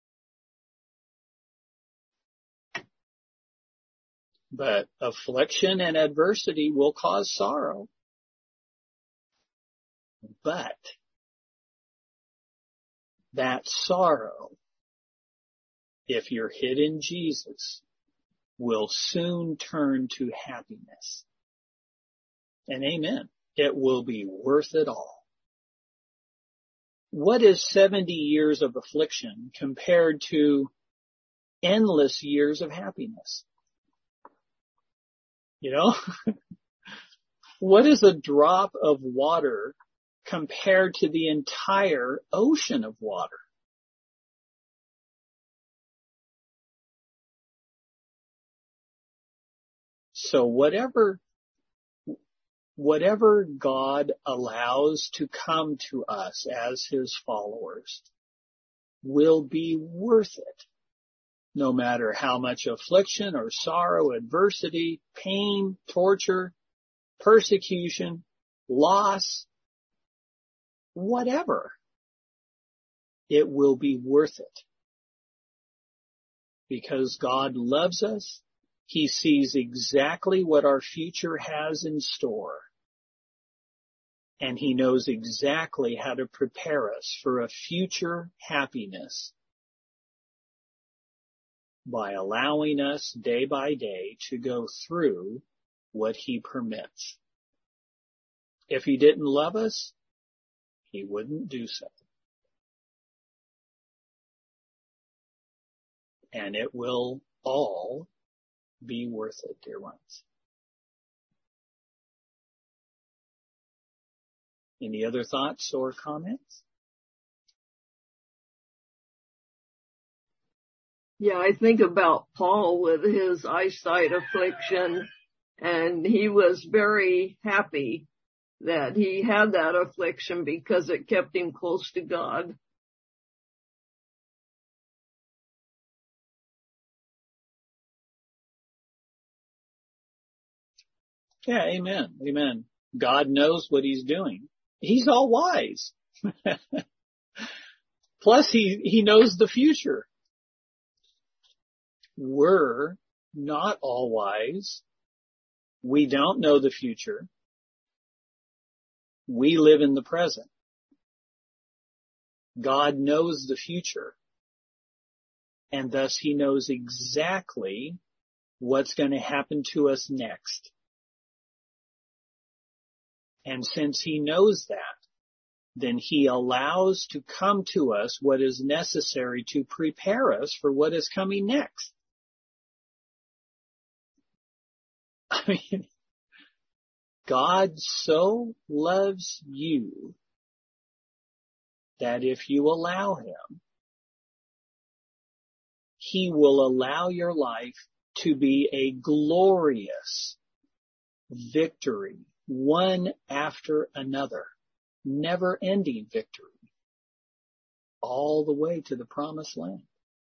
But affliction and adversity will cause sorrow. But that sorrow, if you're hid in Jesus, will soon turn to happiness. And amen. It will be worth it all. What is seventy years of affliction compared to endless years of happiness? You know? What is a drop of water compared to the entire ocean of water? So whatever Whatever God allows to come to us as his followers will be worth it, no matter how much affliction or sorrow, adversity, pain, torture, persecution, loss, whatever. It will be worth it. Because God loves us. He sees exactly what our future has in store. And he knows exactly how to prepare us for a future happiness by allowing us day by day to go through what he permits. If he didn't love us, he wouldn't do so. And it will all be worth it, dear ones. Any other thoughts or comments? Yeah, I think about Paul with his eyesight affliction, and he was very happy that he had that affliction because it kept him close to God. Yeah, amen, amen. God knows what he's doing. He's all wise. Plus, he, he knows the future. We're not all wise. We don't know the future. We live in the present. God knows the future. And thus he knows exactly what's going to happen to us next. And since he knows that, then he allows to come to us what is necessary to prepare us for what is coming next. I mean, God so loves you that if you allow him, he will allow your life to be a glorious victory, one after another, never-ending victory, all the way to the promised land.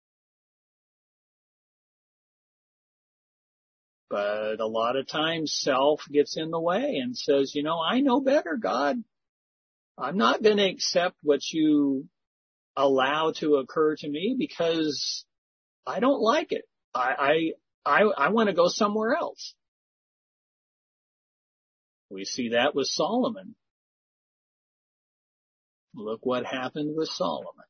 But a lot of times self gets in the way and says, you know, I know better, God. I'm not going to accept what you allow to occur to me because I don't like it. I, I, I, I want to go somewhere else. We see that with Solomon. Look what happened with Solomon.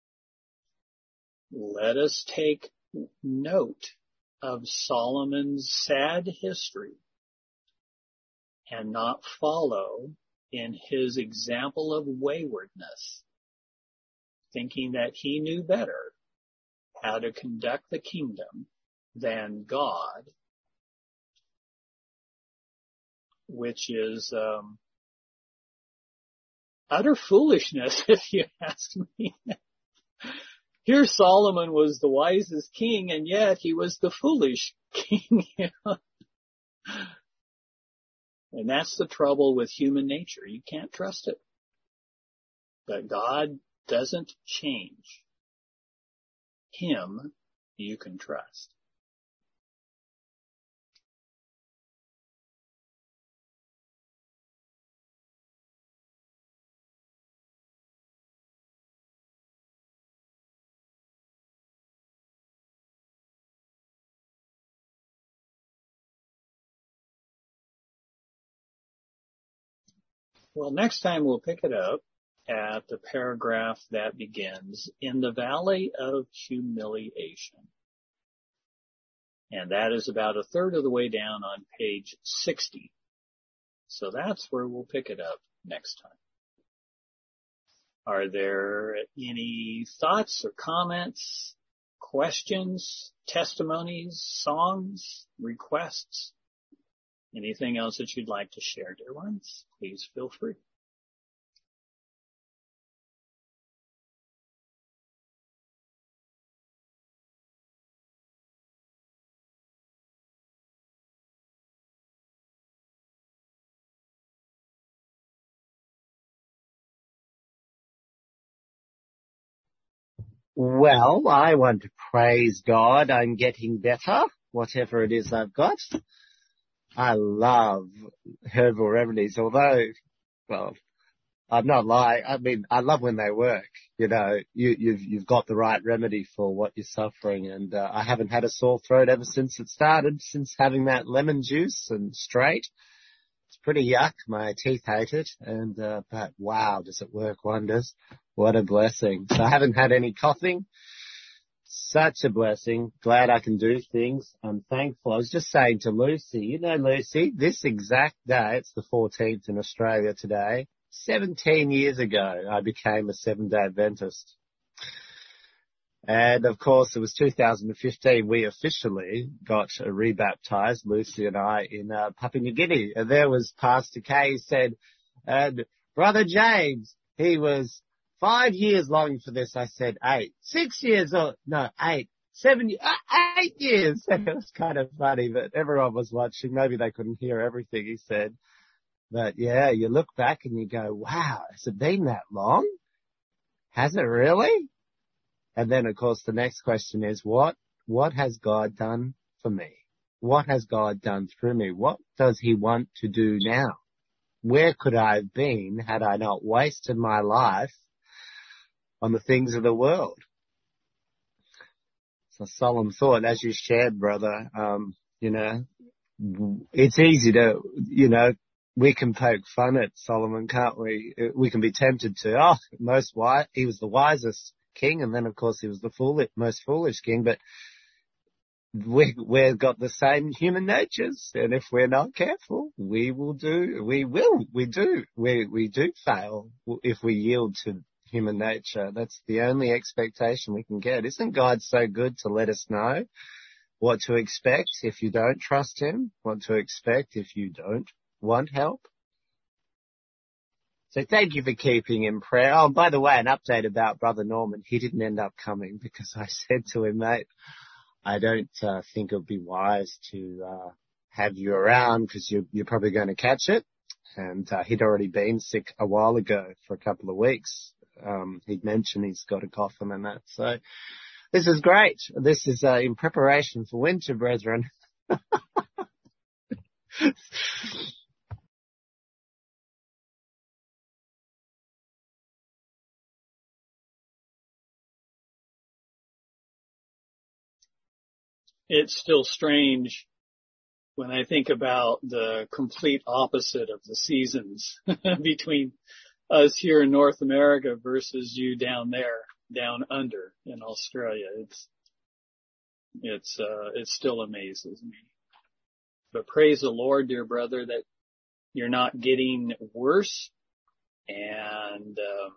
Let us take note of Solomon's sad history and not follow in his example of waywardness, thinking that he knew better how to conduct the kingdom than God, which is um, utter foolishness, if you ask me. Here Solomon was the wisest king, and yet he was the foolish king. And that's the trouble with human nature. You can't trust it. But God doesn't change. Him you can trust. Well, next time we'll pick it up at the paragraph that begins, in the valley of humiliation. And that is about a third of the way down on page sixty. So that's where we'll pick it up next time. Are there any thoughts or comments, questions, testimonies, songs, requests? Anything else that you'd like to share, dear ones? Please feel free. Well, I want to praise God. I'm getting better, whatever it is I've got. I love herbal remedies, although, well, I'm not lying. I mean, I love when they work. You know, you, you've, you've got the right remedy for what you're suffering. And, uh, I haven't had a sore throat ever since it started, since having that lemon juice and straight. It's pretty yuck. My teeth hate it. And, uh, but wow, does it work wonders. What a blessing. So I haven't had any coughing. such a blessing. Glad I can do things. I'm thankful. I was just saying to Lucy, you know, Lucy, this exact day, it's the fourteenth in Australia today, seventeen years ago, I became a Seventh-day Adventist. And of course, it was two thousand fifteen, we officially got rebaptized, Lucy and I, in uh, Papua New Guinea. And there was Pastor Kay said, and Brother James, he was five years longing for this. I said eight, six years, or no, eight, seven, uh, eight years. It was kind of funny, but everyone was watching. Maybe they couldn't hear everything he said. But yeah, you look back and you go, wow, has it been that long? Has it really? And then, of course, the next question is, what, what has God done for me? What has God done through me? What does he want to do now? Where could I have been had I not wasted my life on the things of the world? It's a solemn thought, as you shared, brother. Um, you know, it's easy to, you know, we can poke fun at Solomon, can't we? We can be tempted to, oh, most wise, he was the wisest king, and then of course he was the foolish, most foolish king, but we, we've got the same human natures, and if we're not careful, we will do, we will, we do, we, we do fail if we yield to human nature. That's the only expectation we can get. Isn't God so good to let us know what to expect if you don't trust him, what to expect if you don't want help? So thank you for keeping in prayer. Oh, by the way, an update about Brother Norman. He didn't end up coming because I said to him, mate, I don't uh, think it would be wise to uh, have you around because you're, you're probably going to catch it. And uh, he'd already been sick a while ago for a couple of weeks. Um, he'd mentioned he's got a cough and that. So this is great. This is uh, in preparation for winter, brethren. It's still strange when I think about the complete opposite of the seasons between us here in North America versus you down there, down under in Australia. It's, it's, uh, it still amazes me. But praise the Lord, dear brother, that you're not getting worse. And,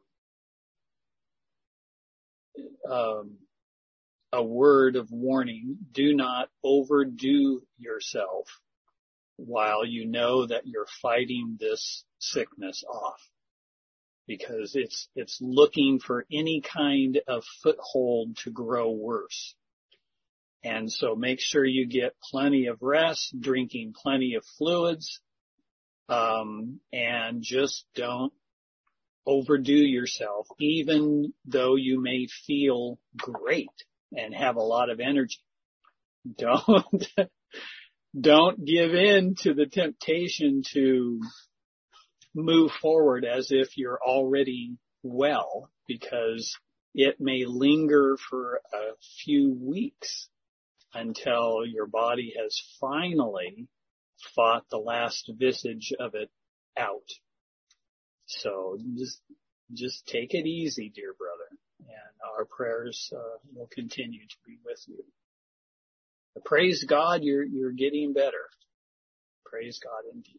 um, um, a word of warning, do not overdo yourself while you know that you're fighting this sickness off, because it's, it's looking for any kind of foothold to grow worse. And so make sure you get plenty of rest, drinking plenty of fluids, um, and just don't overdo yourself, even though you may feel great and have a lot of energy. Don't, don't give in to the temptation to move forward as if you're already well, because it may linger for a few weeks until your body has finally fought the last vestige of it out. So just, just take it easy, dear brother. And our prayers uh, will continue to be with you. But praise God, you're you're getting better. Praise God indeed.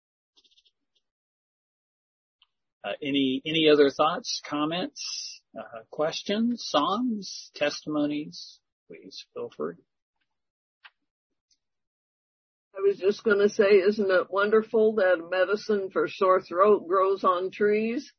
Uh, any any other thoughts, comments, uh, questions, songs, testimonies? Please feel free. I was just going to say, isn't it wonderful that medicine for sore throat grows on trees?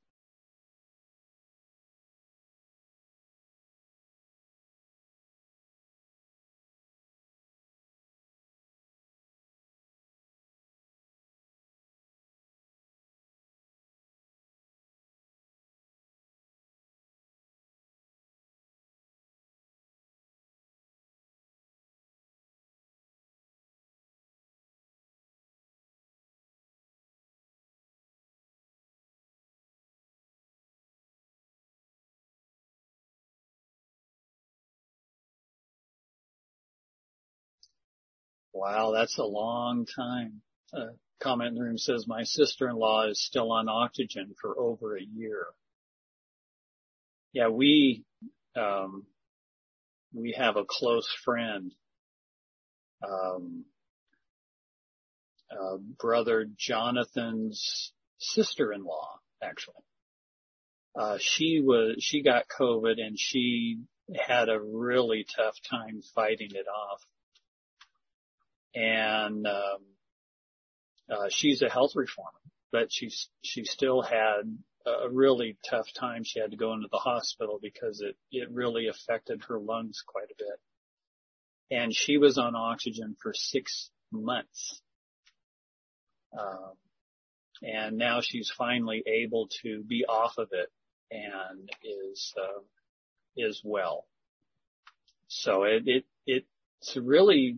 Wow, that's a long time. Uh, comment in the room says, my sister-in-law is still on oxygen for over a year. Yeah, we, um, we have a close friend, um, uh, brother Jonathan's sister-in-law, actually. Uh, she was, she got COVID and she had a really tough time fighting it off. And, um, uh, she's a health reformer, but she's, she still had a really tough time. She had to go into the hospital because it, it really affected her lungs quite a bit. And she was on oxygen for six months. Um, and now she's finally able to be off of it and is, uh, is well. So it, it, it's really,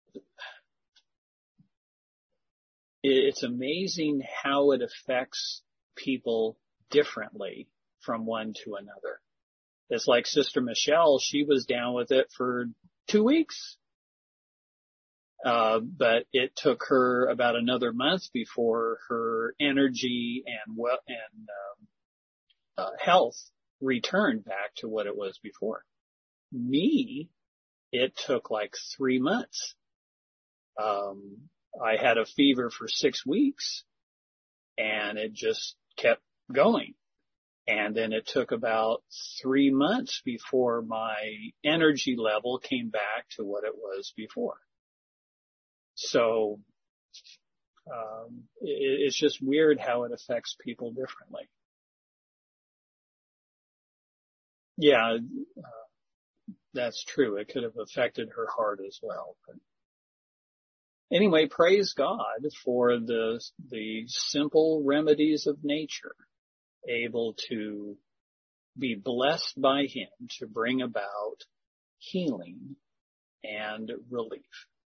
it's amazing how it affects people differently from one to another. It's like Sister Michelle, she was down with it for two weeks. Uh, but it took her about another month before her energy and well, and, um, uh, health returned back to what it was before. Me, it took like three months. Um, I had a fever for six weeks and it just kept going. And then it took about three months before my energy level came back to what it was before. So, um, it, it's just weird how it affects people differently. Yeah, uh, that's true. It could have affected her heart as well. But anyway, praise God for the, the simple remedies of nature, able to be blessed by Him to bring about healing and relief.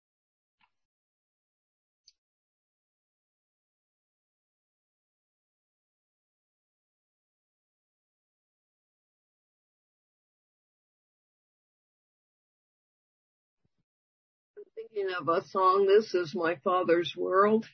Thinking of a song, This Is My Father's World.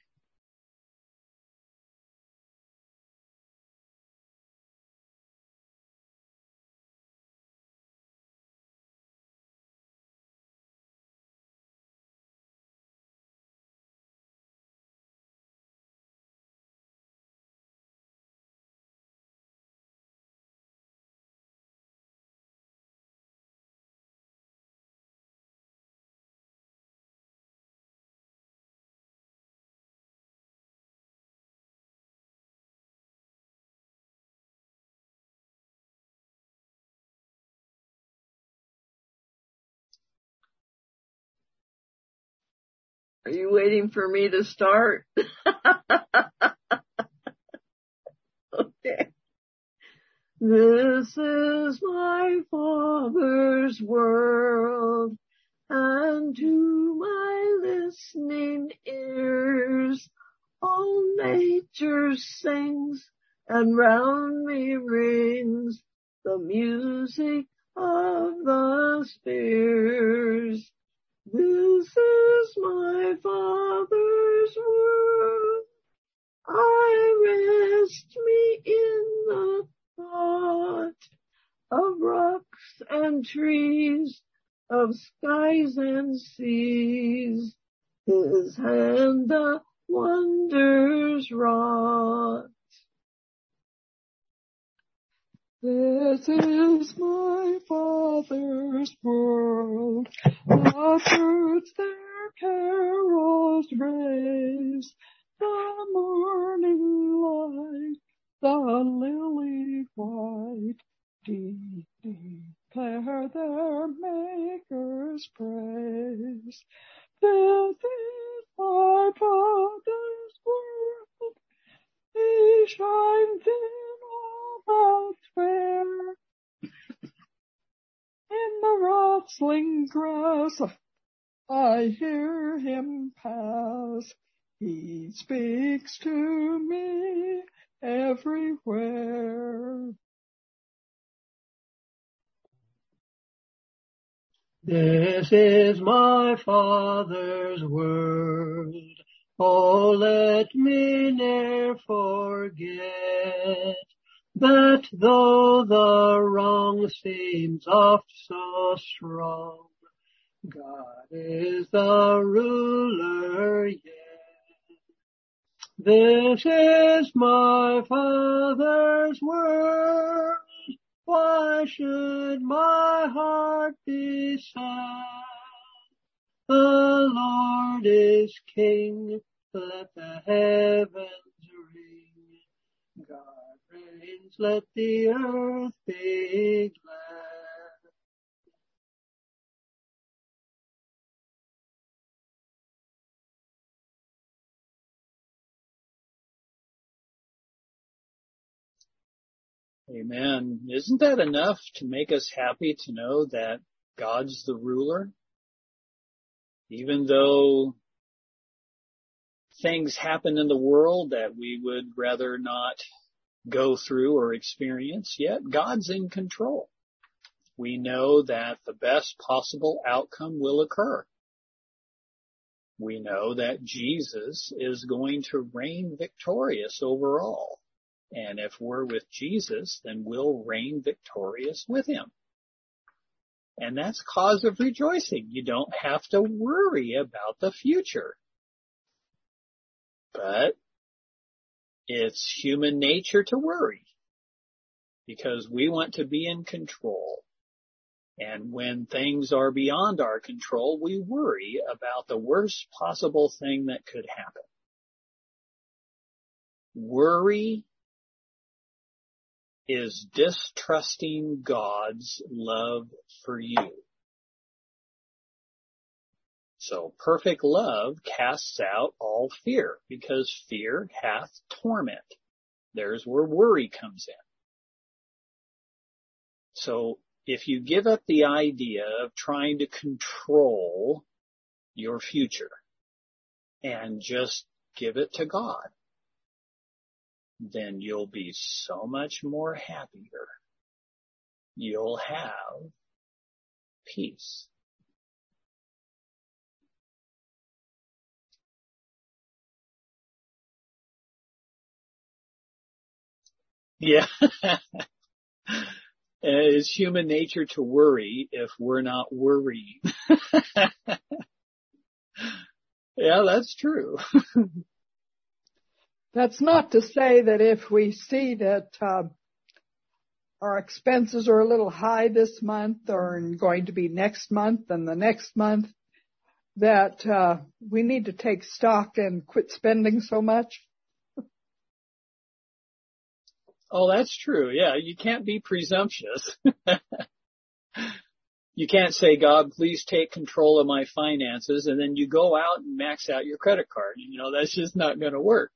Are you waiting for me to start? Okay. This is my Father's world, and to my listening ears all nature sings, and round me rings the music of the spheres. This is my Father's world. I rest me in the thought of rocks and trees, of skies and seas. His hand the wonders wrought. This is my Father's world. The birds their carols raise, the morning light, the lily white, declare their Maker's praise. This is my Father's world. He shines in all that's fair. In the rustling grass, I hear Him pass. He speaks to me everywhere. This is my Father's word. Oh, let me ne'er forget. That though the wrong seems oft so strong, God is the ruler yet. This is my Father's word. Why should my heart be sad? The Lord is King. Let the heavens ring. God reigns. Let the earth be glad. Amen. Isn't that enough to make us happy to know that God's the ruler? Even though things happen in the world that we would rather not go through or experience, yet God's in control. We know that the best possible outcome will occur. We know that Jesus is going to reign victorious over all. And if we're with Jesus, then we'll reign victorious with him. And that's cause of rejoicing. You don't have to worry about the future. But it's human nature to worry because we want to be in control. And when things are beyond our control, we worry about the worst possible thing that could happen. Worry is distrusting God's love for you. So perfect love casts out all fear, because fear hath torment. There's where worry comes in. So if you give up the idea of trying to control your future and just give it to God, then you'll be so much more happier. You'll have peace. Yeah. It's human nature to worry if we're not worrying. Yeah, that's true. That's not to say that if we see that uh, our expenses are a little high this month or going to be next month and the next month, that uh, we need to take stock and quit spending so much. Oh, that's true. Yeah, you can't be presumptuous. You can't say, God, please take control of my finances, and then you go out and max out your credit card. You know, that's just not going to work.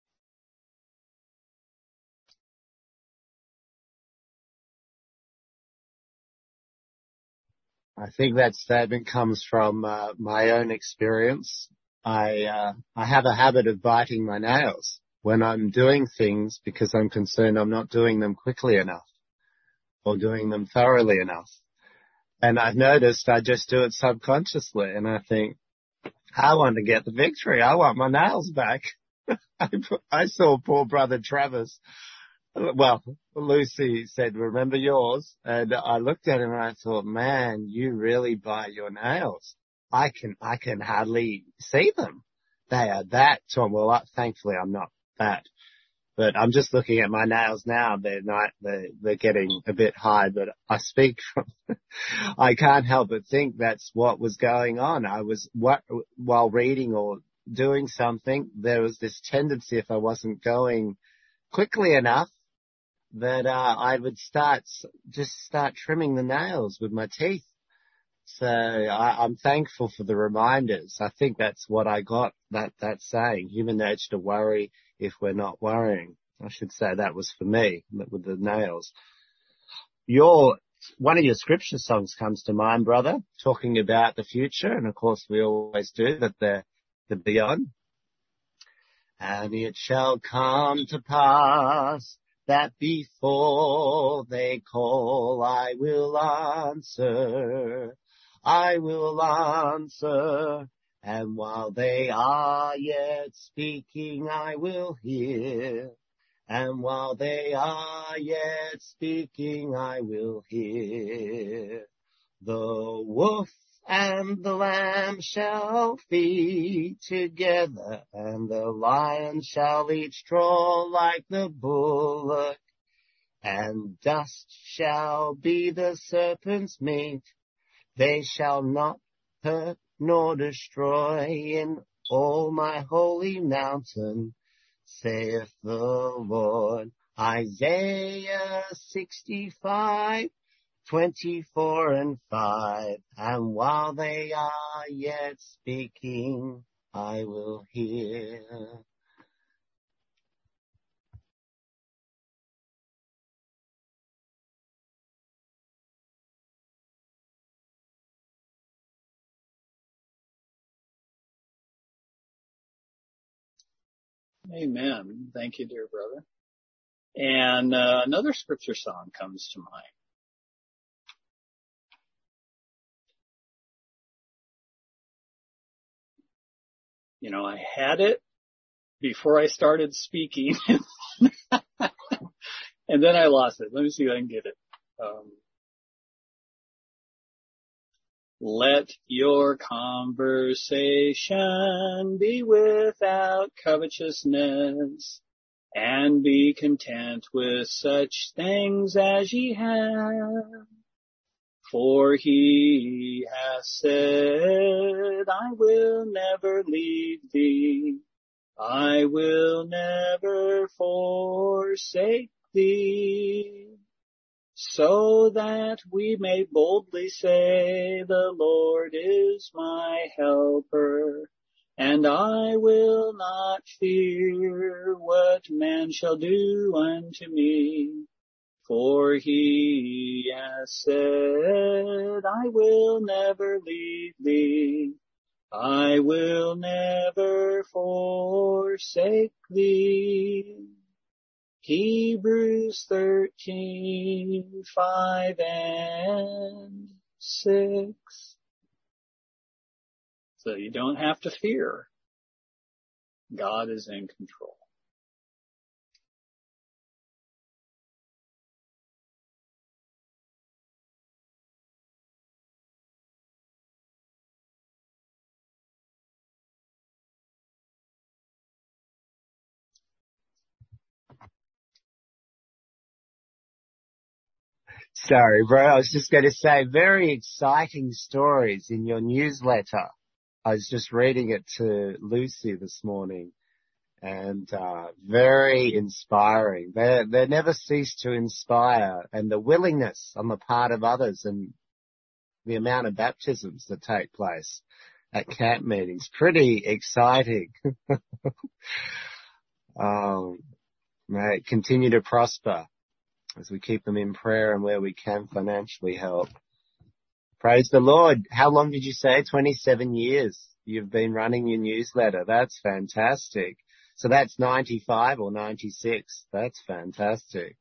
I think that statement comes from uh, my own experience. I uh, I have a habit of biting my nails when I'm doing things because I'm concerned I'm not doing them quickly enough or doing them thoroughly enough. And I've noticed I just do it subconsciously, and I think, I want to get the victory. I want my nails back. I, I saw poor brother Travis. Well, Lucy said, remember yours? And I looked at him and I thought, man, you really bite your nails. I can, I can hardly see them. They are that torn. Well, I, thankfully I'm not that. But I'm just looking at my nails now. They're not, they're, they're getting a bit high, but I speak from, I can't help but think that's what was going on. I was, what, while reading or doing something, there was this tendency, if I wasn't going quickly enough, that, uh, I would start, just start trimming the nails with my teeth. So I, I'm thankful for the reminders. I think that's what I got, that, that saying, human nature to worry if we're not worrying. I should say that was for me with the nails. Your, one of your scripture songs comes to mind, brother, talking about the future. And of course we always do, that the, the beyond. And it shall come to pass that before they call, I will answer. I will answer. And while they are yet speaking, I will hear. and while they are yet speaking, I will hear. The wolf and the lamb shall feed together, and the lion shall eat straw like the bullock, and dust shall be the serpent's meat. They shall not hurt nor destroy in all my holy mountain, saith the Lord. Isaiah sixty-five, twenty-four and five. And while they are yet speaking, I will hear. Amen. Thank you, dear brother. And uh, another scripture song comes to mind. You know, I had it before I started speaking, and then I lost it. Let me see if I can get it. Um, Let your conversation be without covetousness, and be content with such things as ye have. For he hath said, I will never leave thee, I will never forsake thee. So that we may boldly say, the Lord is my helper, and I will not fear what man shall do unto me. For he has said, I will never leave thee, I will never forsake thee. Hebrews thirteen, five and six. So you don't have to fear. God is in control. Sorry, bro. I was just going to say, very exciting stories in your newsletter. I was just reading it to Lucy this morning, and uh, very inspiring. They they never cease to inspire, and the willingness on the part of others, and the amount of baptisms that take place at camp meetings, pretty exciting. um, may it continue to prosper as we keep them in prayer and where we can financially help. Praise the Lord. How long did you say? twenty-seven years you've been running your newsletter. That's fantastic. So that's ninety-five or ninety-six. That's fantastic.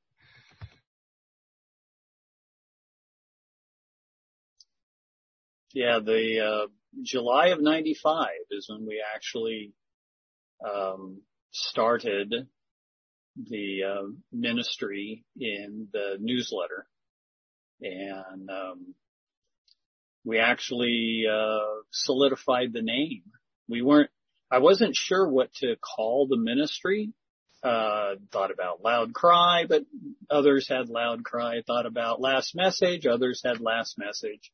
Yeah, the uh, July of ninety-five is when we actually um, started the uh, ministry in the newsletter. And um, we actually uh, solidified the name. We weren't, I wasn't sure what to call the ministry. Uh, thought about Loud Cry, but others had Loud Cry. Thought about Last Message, others had Last Message.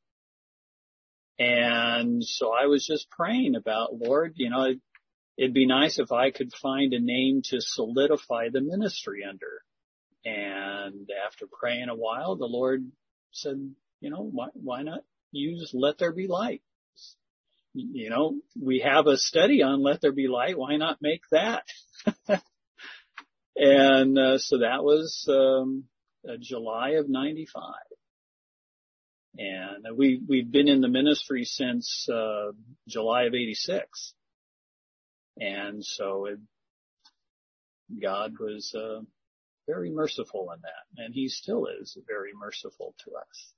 And so I was just praying about, Lord, you know, it'd be nice if I could find a name to solidify the ministry under. And after praying a while, the Lord said, you know, why, why not use Let There Be Light? You know, we have a study on Let There Be Light. Why not make that? and uh, so that was um, uh, July of ninety-five. And we, we've been in the ministry since uh, July of eighty-six. And so it, God was uh, very merciful in that. And he still is very merciful to us.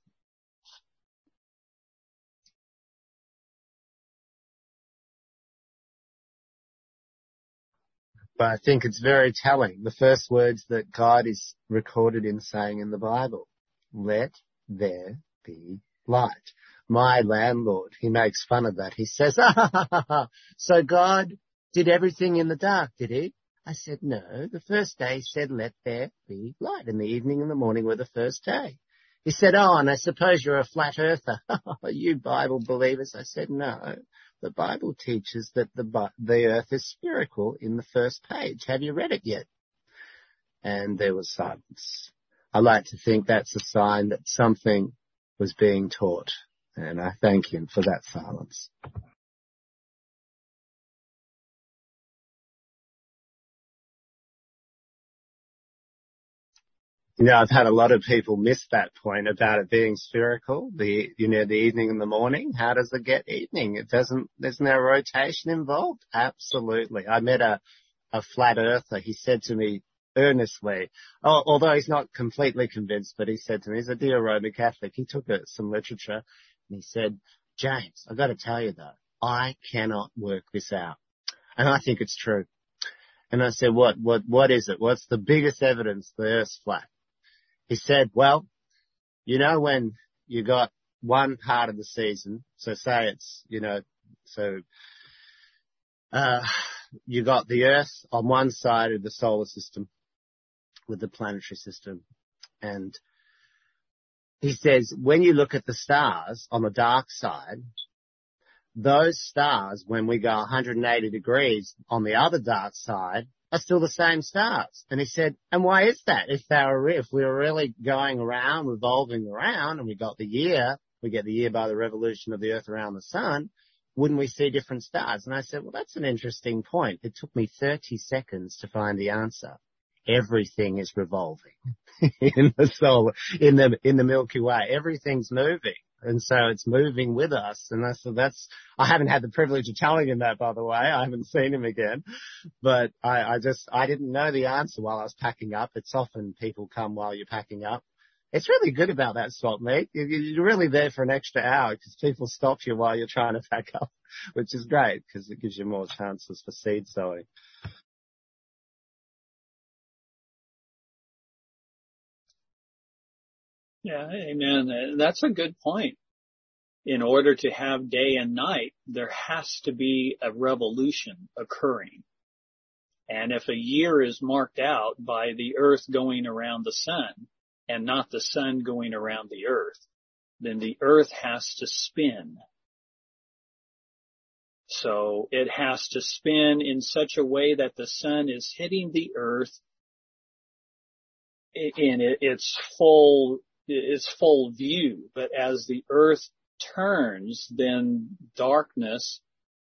But I think it's very telling. The first words that God is recorded in saying in the Bible, let there be light. My landlord, he makes fun of that. He says, ah, ha, ha, ha, ha. So God did everything in the dark, did he? I said, no. The first day he said, let there be light. And the evening and the morning were the first day. He said, oh, and I suppose you're a flat earther. You Bible believers. I said, no. The Bible teaches that the, the earth is spherical in the first page. Have you read it yet? And there was silence. I like to think that's a sign that something was being taught. And I thank him for that silence. You know, I've had a lot of people miss that point about it being spherical, the, you know, the evening and the morning. How does it get evening? It doesn't, there's no rotation involved. Absolutely. I met a, a flat earther. He said to me earnestly, oh, although he's not completely convinced, but he said to me, he's a dear Roman Catholic. He took a, some literature and he said, James, I've got to tell you though, I cannot work this out. And I think it's true. And I said, what, what, what is it? What's the biggest evidence the earth's flat? He said, well, you know, when you got one part of the season, so say it's, you know, so, uh, you got the earth on one side of the solar system with the planetary system. And he says, when you look at the stars on the dark side, those stars, when we go one hundred eighty degrees on the other dark side, are still the same stars. And he said, and why is that? If they were, if we were really going around, revolving around, and we got the year, we get the year by the revolution of the earth around the sun, wouldn't we see different stars? And I said, well, that's an interesting point. It took me thirty seconds to find the answer. Everything is revolving in the solar, in the, in the Milky Way. Everything's moving. And so it's moving with us. And I said, that's, I haven't had the privilege of telling him that, by the way. I haven't seen him again, but I, I just, I didn't know the answer while I was packing up. It's often people come while you're packing up. It's really good about that swap meet. You're really there for an extra hour because people stop you while you're trying to pack up, which is great because it gives you more chances for seed sowing. Yeah, amen. That's a good point. In order to have day and night, there has to be a revolution occurring. And if a year is marked out by the earth going around the sun and not the sun going around the earth, then the earth has to spin. So it has to spin in such a way that the sun is hitting the earth in its full its full view. But as the earth turns, then darkness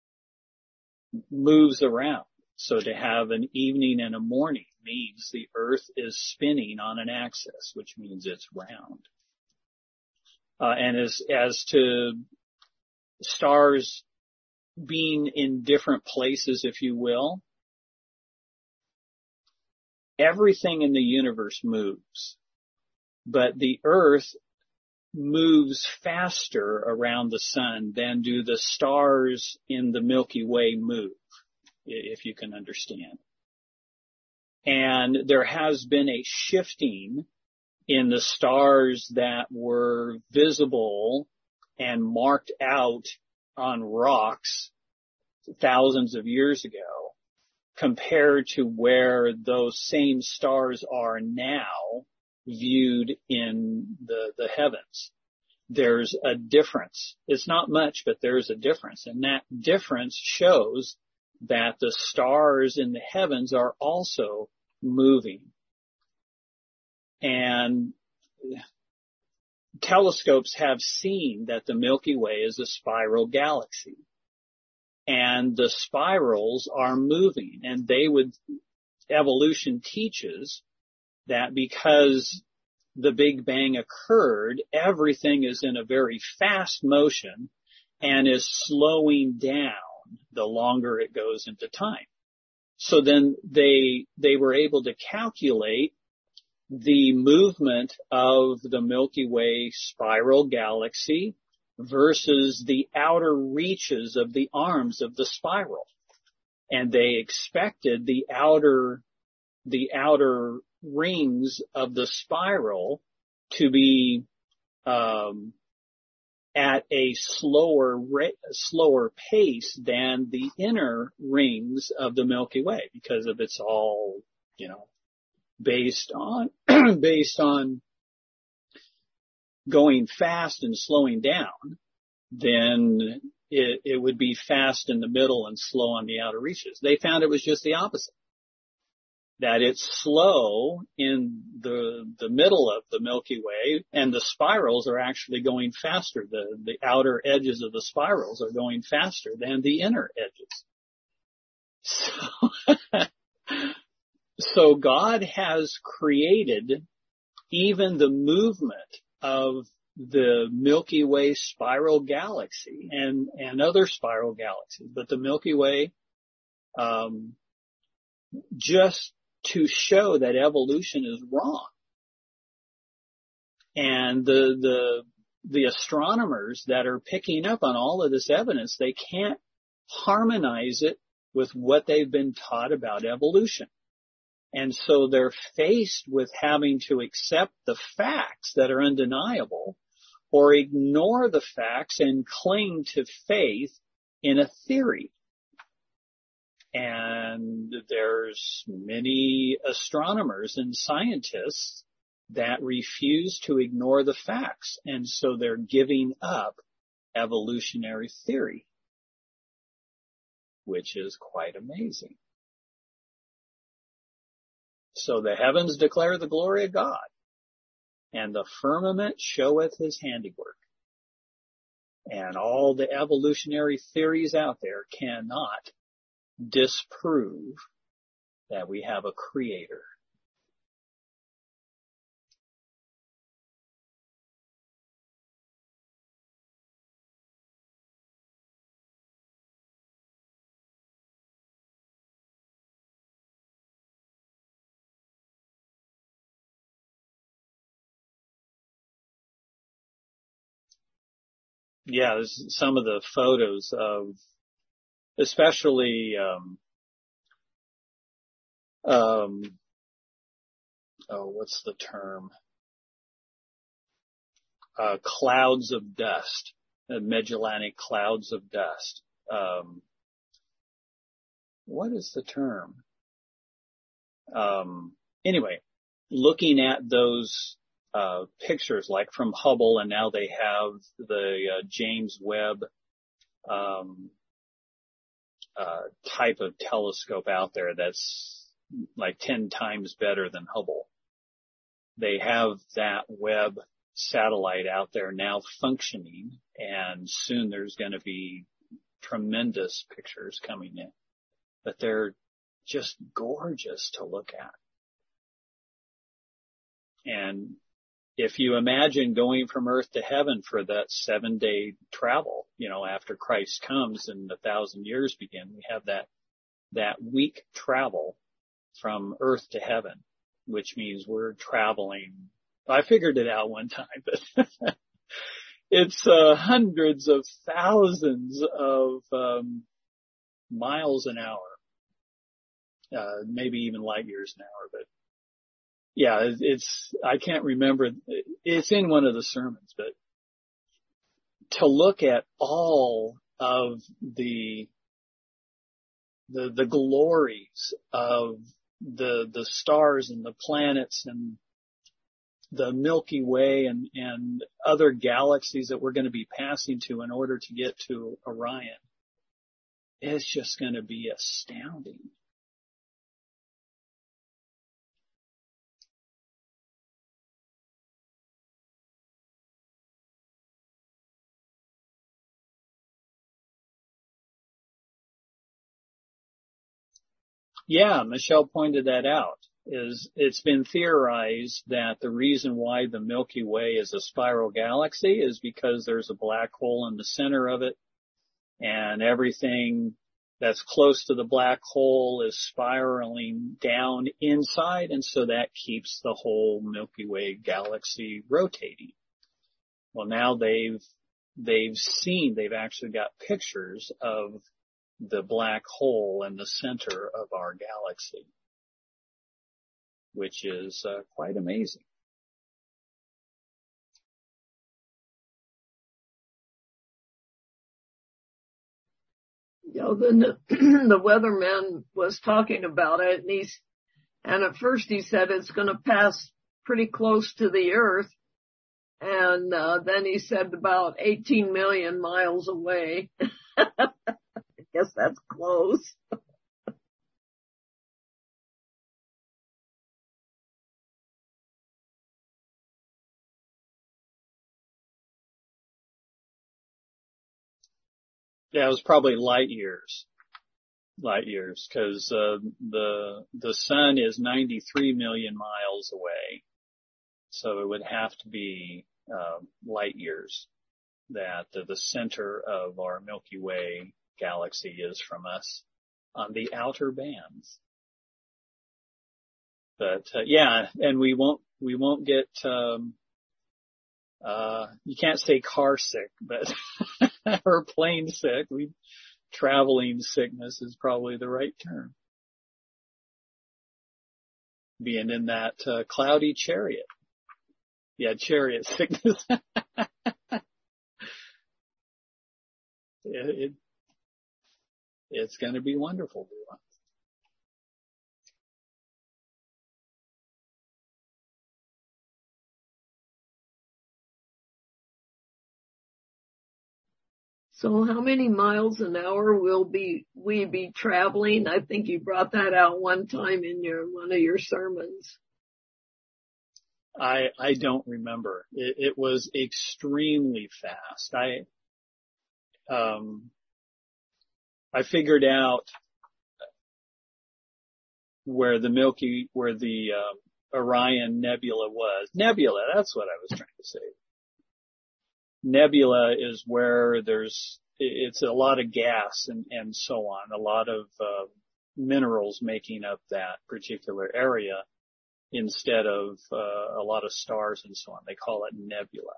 moves around. So to have an evening and a morning means the earth is spinning on an axis, which means it's round. Uh, and as, as to stars being in different places, if you will, everything in the universe moves. But the earth moves faster around the sun than do the stars in the Milky Way move, if you can understand. And there has been a shifting in the stars that were visible and marked out on rocks thousands of years ago compared to where those same stars are now viewed in the, the heavens. There's a difference. It's not much, but there's a difference. And that difference shows that the stars in the heavens are also moving. And telescopes have seen that the Milky Way is a spiral galaxy. And the spirals are moving. And they would, evolution teaches that because the Big Bang occurred, everything is in a very fast motion and is slowing down the longer it goes into time. So then they, they were able to calculate the movement of the Milky Way spiral galaxy versus the outer reaches of the arms of the spiral. and they expected the outer, the outer rings of the spiral to be, um, at a slower rate, slower pace than the inner rings of the Milky Way, because of it's all, you know, based on, based on going fast and slowing down, then it, it would be fast in the middle and slow on the outer reaches. They found it was just the opposite. That it's slow in the the middle of the Milky Way, and the spirals are actually going faster. The the outer edges of the spirals are going faster than the inner edges. So, so God has created even the movement of the Milky Way spiral galaxy and, and other spiral galaxies, but the Milky Way, um, just to show that evolution is wrong. And the, the, the astronomers that are picking up on all of this evidence, they can't harmonize it with what they've been taught about evolution. And so they're faced with having to accept the facts that are undeniable or ignore the facts and cling to faith in a theory. And there's many astronomers and scientists that refuse to ignore the facts. And so they're giving up evolutionary theory, which is quite amazing. So the heavens declare the glory of God, and the firmament showeth his handiwork. And all the evolutionary theories out there cannot disprove that we have a creator. Yeah, there's some of the photos of, especially, um, um, oh, what's the term? Uh, clouds of dust, uh, Magellanic clouds of dust. Um, what is the term? Um, anyway, looking at those Uh, pictures like from Hubble, and now they have the uh, James Webb um, uh, type of telescope out there that's like ten times better than Hubble. They have that Webb satellite out there now functioning, and soon there's going to be tremendous pictures coming in. But they're just gorgeous to look at. And if you imagine going from earth to heaven for that seven day travel, you know, after Christ comes and the thousand years begin, we have that, that week travel from earth to heaven, which means we're traveling. I figured it out one time, but it's, uh, hundreds of thousands of, um, miles an hour, uh, maybe even light years an hour, but yeah, it's, I can't remember, it's in one of the sermons, but to look at all of the, the, the glories of the, the stars and the planets and the Milky Way and, and other galaxies that we're going to be passing to in order to get to Orion, it's just going to be astounding. Yeah, Michelle pointed that out. Is it's been theorized that the reason why the Milky Way is a spiral galaxy is because there's a black hole in the center of it, and everything that's close to the black hole is spiraling down inside, and so that keeps the whole Milky Way galaxy rotating. Well, now they've they've seen, they've actually got pictures of the black hole in the center of our galaxy, which is uh, quite amazing. You know, the, the weatherman was talking about it, and he's, and at first he said it's going to pass pretty close to the Earth, and uh, then he said about eighteen million miles away. I guess that's close. Yeah, it was probably light years. Light years, because uh, the the sun is ninety-three million miles away, so it would have to be uh, light years that uh, the center of our Milky Way galaxy is from us on the outer bands. But uh, yeah, and we won't we won't get um, uh, you can't say car sick, but or plane sick. We traveling sickness is probably the right term. Being in that uh, cloudy chariot. Yeah, chariot sickness. it, it, it's going to be wonderful. So how many miles an hour will be we be traveling? I think you brought that out one time in your one of your sermons. I I don't remember. It, it was extremely fast. I um I figured out where the Milky where the uh, Orion Nebula was. Nebula, that's what I was trying to say. Nebula is where there's, it's a lot of gas and, and so on, a lot of uh, minerals making up that particular area instead of uh, a lot of stars and so on. They call it nebula.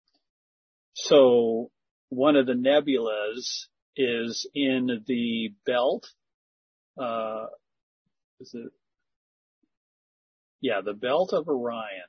So one of the nebulas is in the belt, uh, is it, yeah, the belt of Orion.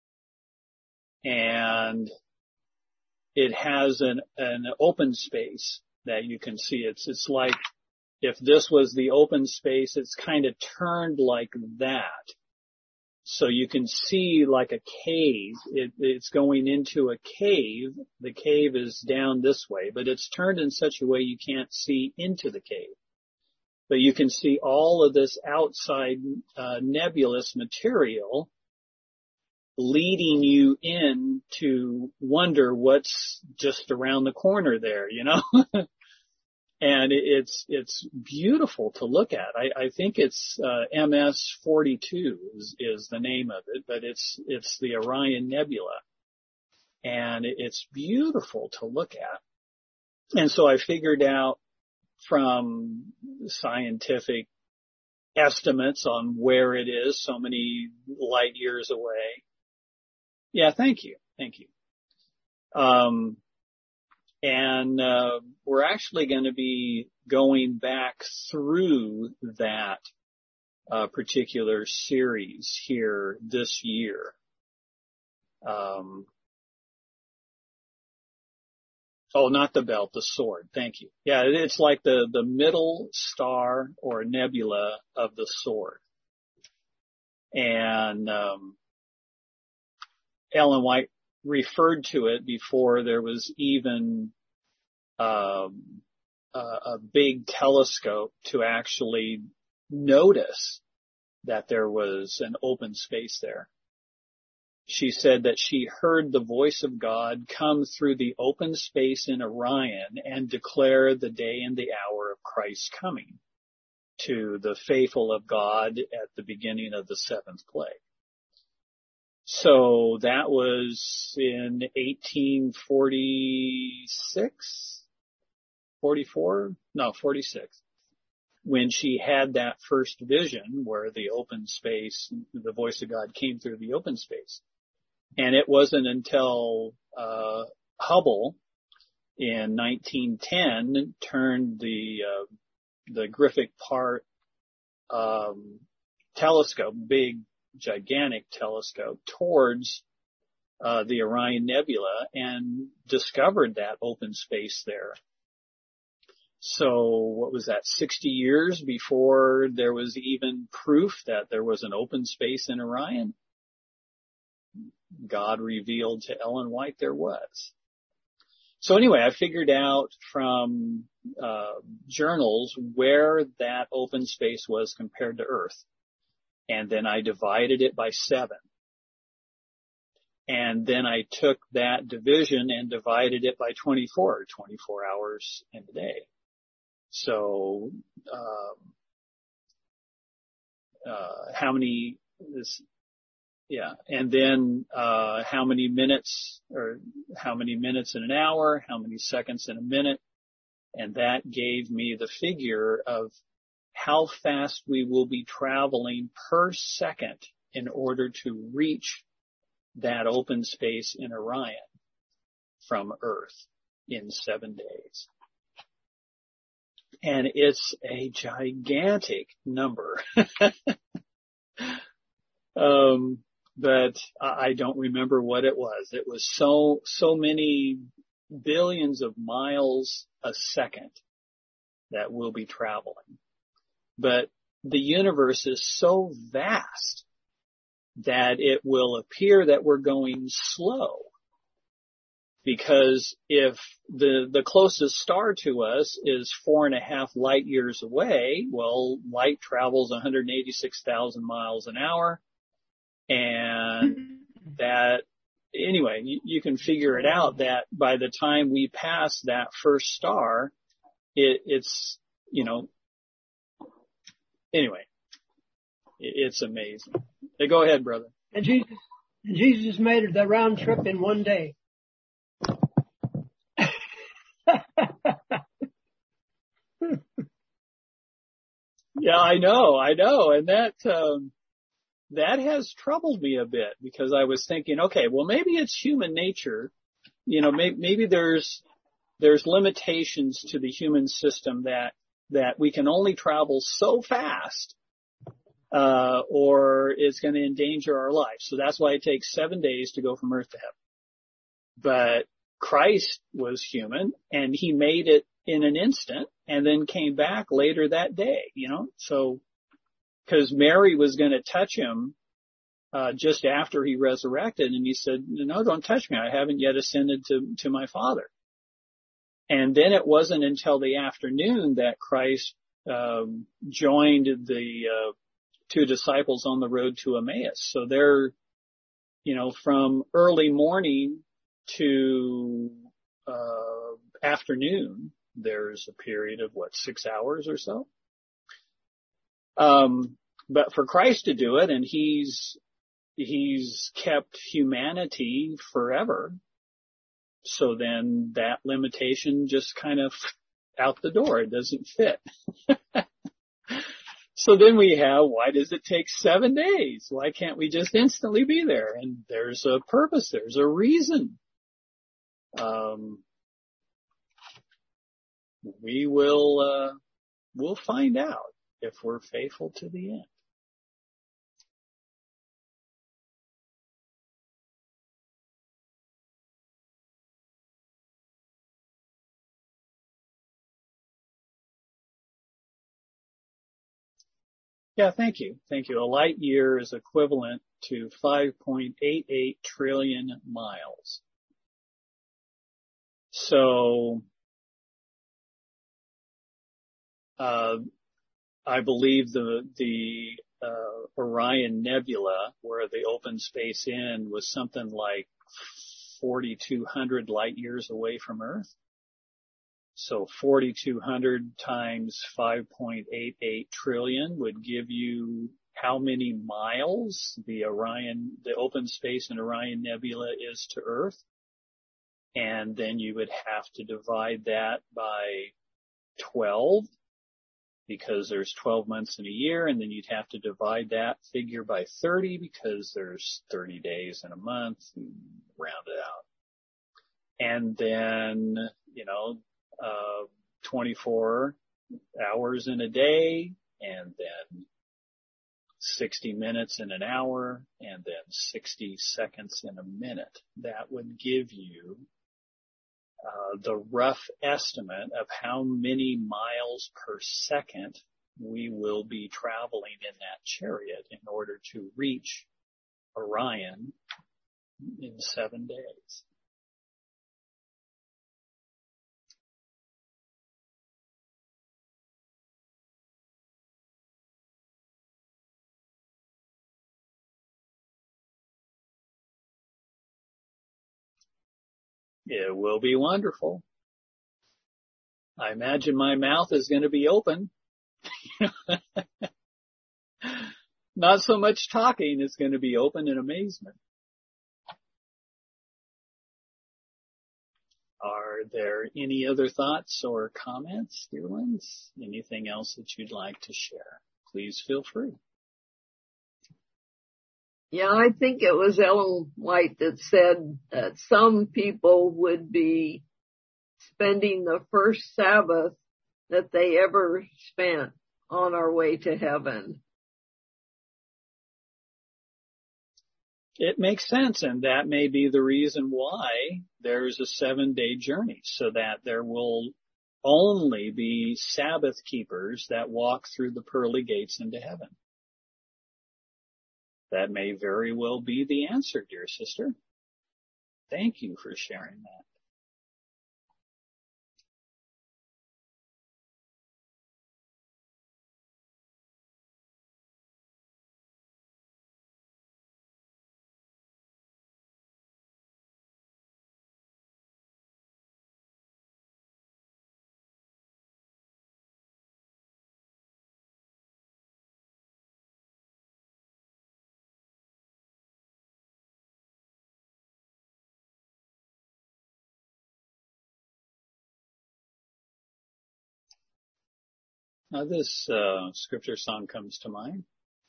And it has an, an open space that you can see. It's, it's like if this was the open space, it's kind of turned like that. So you can see like a cave. It, it's going into a cave. The cave is down this way, but it's turned in such a way you can't see into the cave. But you can see all of this outside uh, nebulous material leading you in to wonder what's just around the corner there, you know? And it's, it's beautiful to look at. I, I think it's, uh, M S forty-two is, is the name of it, but it's, it's the Orion Nebula. And it's beautiful to look at. And so I figured out from scientific estimates on where it is, so many light years away. Yeah, thank you. Thank you. Um, and, uh, we're actually going to be going back through that, uh, particular series here this year. Um, oh, not the belt, the sword. Thank you. Yeah, it's like the, the middle star or nebula of the sword. And, um, Ellen White referred to it before there was even um, a, a big telescope to actually notice that there was an open space there. She said that she heard the voice of God come through the open space in Orion and declare the day and the hour of Christ's coming to the faithful of God at the beginning of the seventh plague. So that was in eighteen forty-six, forty-four, no, forty-six, when she had that first vision where the open space, the voice of God came through the open space. And it wasn't until uh Hubble in nineteen ten turned the uh, the Griffith Park um, telescope, big, gigantic telescope, towards uh, the Orion Nebula and discovered that open space there. So what was that, sixty years before there was even proof that there was an open space in Orion? God revealed to Ellen White there was. So anyway, I figured out from uh, journals where that open space was compared to Earth. And then I divided it by seven. And then I took that division and divided it by twenty-four, twenty-four hours in a day. So, um, uh, how many, this, yeah, and then, uh, how many minutes, or how many minutes in an hour, how many seconds in a minute, and that gave me the figure of how fast we will be traveling per second in order to reach that open space in Orion from Earth in seven days. And it's a gigantic number. um, but I don't remember what it was. It was so, so many billions of miles a second that we'll be traveling. But the universe is so vast that it will appear that we're going slow. Because if the, the closest star to us is four and a half light years away, well, light travels one hundred eighty-six thousand miles an hour. And that, anyway, you, you can figure it out that by the time we pass that first star, it, it's, you know, anyway, it, it's amazing. Hey, go ahead, brother. And Jesus, and Jesus made the round trip in one day. Yeah, I know, I know. And that, um, that has troubled me a bit because I was thinking, okay, well, maybe it's human nature. You know, maybe, maybe there's, there's limitations to the human system that, that we can only travel so fast, uh, or it's going to endanger our life. So that's why it takes seven days to go from Earth to heaven. But Christ was human and he made it in an instant and then came back later that day, you know, so because Mary was going to touch him, uh, just after he resurrected and he said, no, don't touch me. I haven't yet ascended to, to my Father. And then it wasn't until the afternoon that Christ, um, joined the, uh, two disciples on the road to Emmaus. So they're, you know, from early morning to, uh, afternoon, there's a period of what, six hours or so. Um, but for Christ to do it, and he's, he's kept humanity forever. So then that limitation just kind of out the door. It doesn't fit. So then we have, why does it take seven days? Why can't we just instantly be there? And there's a purpose. There's a reason. Um, we will, uh, we'll find out if we're faithful to the end. Yeah, thank you. Thank you. A light year is equivalent to five point eight eight trillion miles. So, uh, I believe the, the, uh, Orion Nebula, where the open space in was something like forty-two hundred light years away from Earth. So forty-two hundred times five point eight eight trillion would give you how many miles the Orion, the open space in Orion Nebula is to Earth. And then you would have to divide that by twelve because there's twelve months in a year. And then you'd have to divide that figure by thirty because there's thirty days in a month, and round it out. And then, you know, Uh, twenty-four hours in a day, and then sixty minutes in an hour, and then sixty seconds in a minute. That would give you uh, the rough estimate of how many miles per second we will be traveling in that chariot in order to reach Orion in seven days. It will be wonderful. I imagine my mouth is going to be open. Not so much talking, it's going to be open in amazement. Are there any other thoughts or comments, dear ones? Anything else that you'd like to share? Please feel free. Yeah, I think it was Ellen White that said that some people would be spending the first Sabbath that they ever spent on our way to heaven. It makes sense, and that may be the reason why there's a seven-day journey, so that there will only be Sabbath keepers that walk through the pearly gates into heaven. That may very well be the answer, dear sister. Thank you for sharing that. Now this uh, scripture song comes to mind.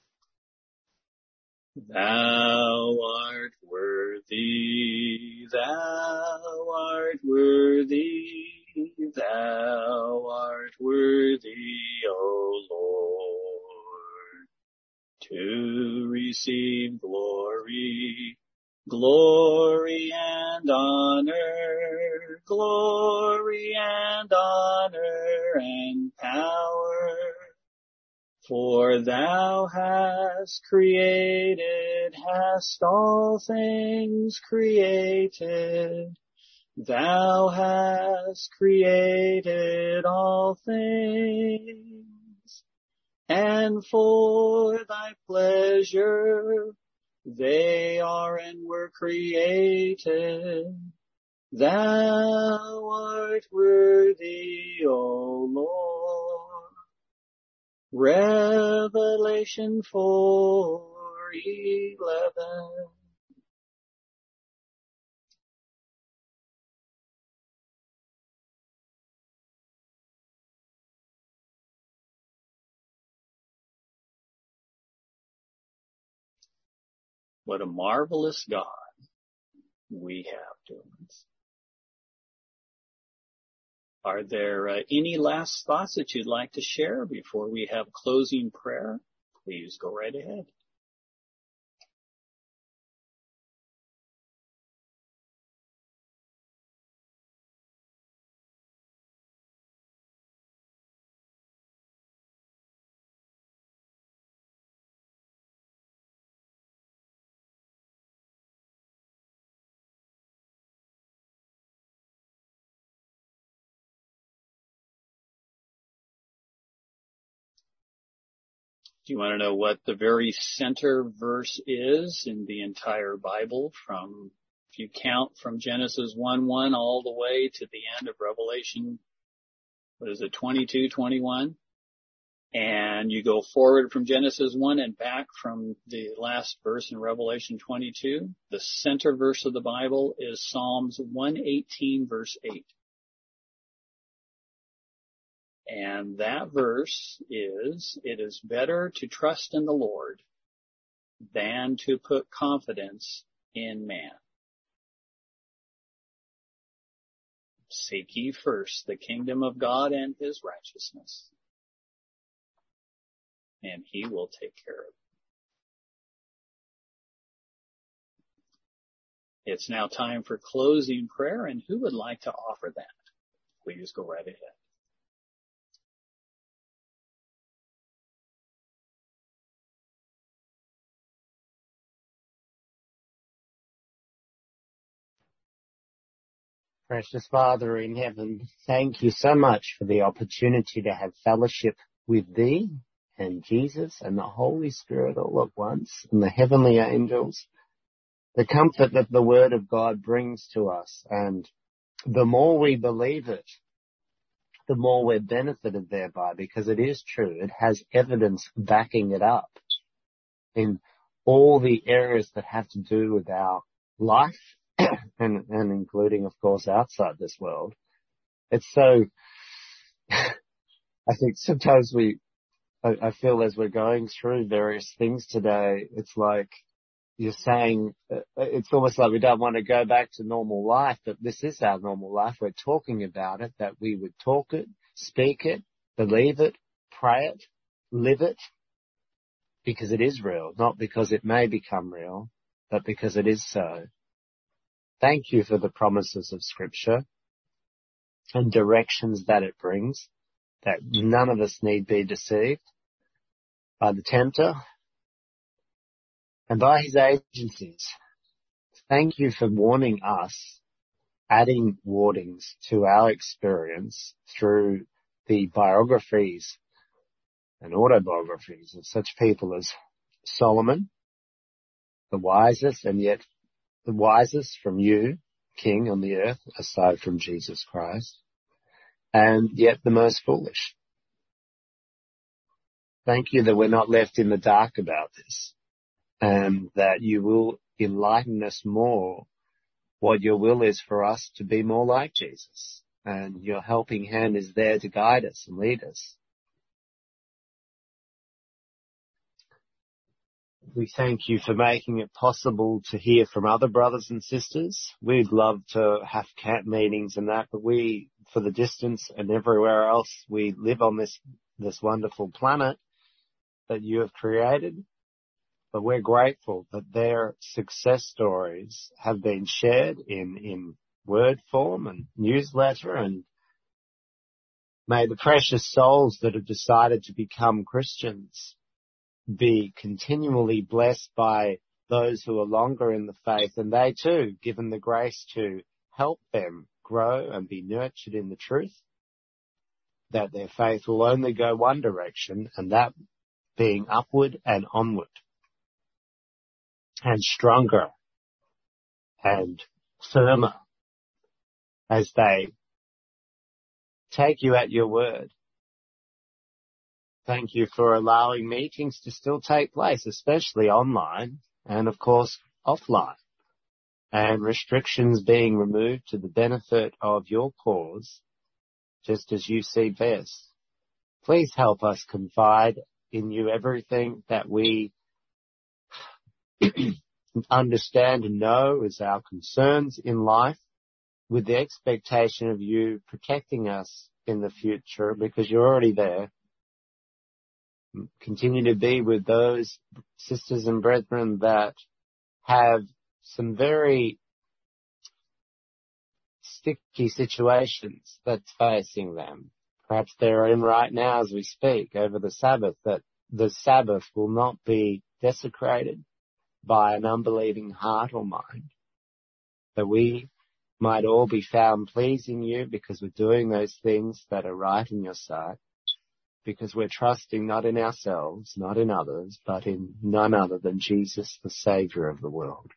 Thou art worthy, thou art worthy, thou art worthy, O Lord, to receive glory, glory and honor, glory and honor and power. For thou hast created, hast all things created. Thou hast created all things, and for thy pleasure they are and were created. Thou art worthy, O Lord. Revelation four eleven. What a marvelous God we have, dear ones. Are there uh, any last thoughts that you'd like to share before we have closing prayer? Please go right ahead. Do you want to know what the very center verse is in the entire Bible? From, if you count from Genesis one one all the way to the end of Revelation, what is it, twenty-two, twenty-one? And you go forward from Genesis one and back from the last verse in Revelation twenty-two. The center verse of the Bible is Psalms one eighteen, verse eight. And that verse is, it is better to trust in the Lord than to put confidence in man. Seek ye first the kingdom of God and his righteousness, and he will take care of it. It's now time for closing prayer, and who would like to offer that? Please go right ahead. Precious Father in heaven, thank you so much for the opportunity to have fellowship with thee and Jesus and the Holy Spirit all at once and the heavenly angels. The comfort that the Word of God brings to us, and the more we believe it, the more we're benefited thereby, because it is true. It has evidence backing it up in all the areas that have to do with our life, and, and including, of course, outside this world. It's so, I think sometimes we, I, I feel as we're going through various things today, it's like you're saying, uh, it's almost like we don't want to go back to normal life, but this is our normal life. We're talking about it, that we would talk it, speak it, believe it, pray it, live it, because it is real, not because it may become real, but because it is so. Thank you for the promises of Scripture and directions that it brings, that none of us need be deceived by the tempter and by his agencies. Thank you for warning us, adding warnings to our experience through the biographies and autobiographies of such people as Solomon, the wisest and yet the wisest from you, King on the earth, aside from Jesus Christ, and yet the most foolish. Thank you that we're not left in the dark about this, and that you will enlighten us more what your will is for us to be more like Jesus, and your helping hand is there to guide us and lead us. We thank you for making it possible to hear from other brothers and sisters. We'd love to have camp meetings and that, but we, for the distance and everywhere else, we live on this, this wonderful planet that you have created. But we're grateful that their success stories have been shared in, in word form and newsletter, and may the precious souls that have decided to become Christians be continually blessed by those who are longer in the faith, and they too given the grace to help them grow and be nurtured in the truth, that their faith will only go one direction, and that being upward and onward, and stronger and firmer as they take you at your word. Thank you for allowing meetings to still take place, especially online and, of course, offline, and restrictions being removed to the benefit of your cause, just as you see best. Please help us confide in you everything that we understand and know as our concerns in life, with the expectation of you protecting us in the future, because you're already there. Continue to be with those sisters and brethren that have some very sticky situations that's facing them. Perhaps they're in right now as we speak over the Sabbath, that the Sabbath will not be desecrated by an unbelieving heart or mind, that we might all be found pleasing you because we're doing those things that are right in your sight, because we're trusting not in ourselves, not in others, but in none other than Jesus, the Saviour of the world.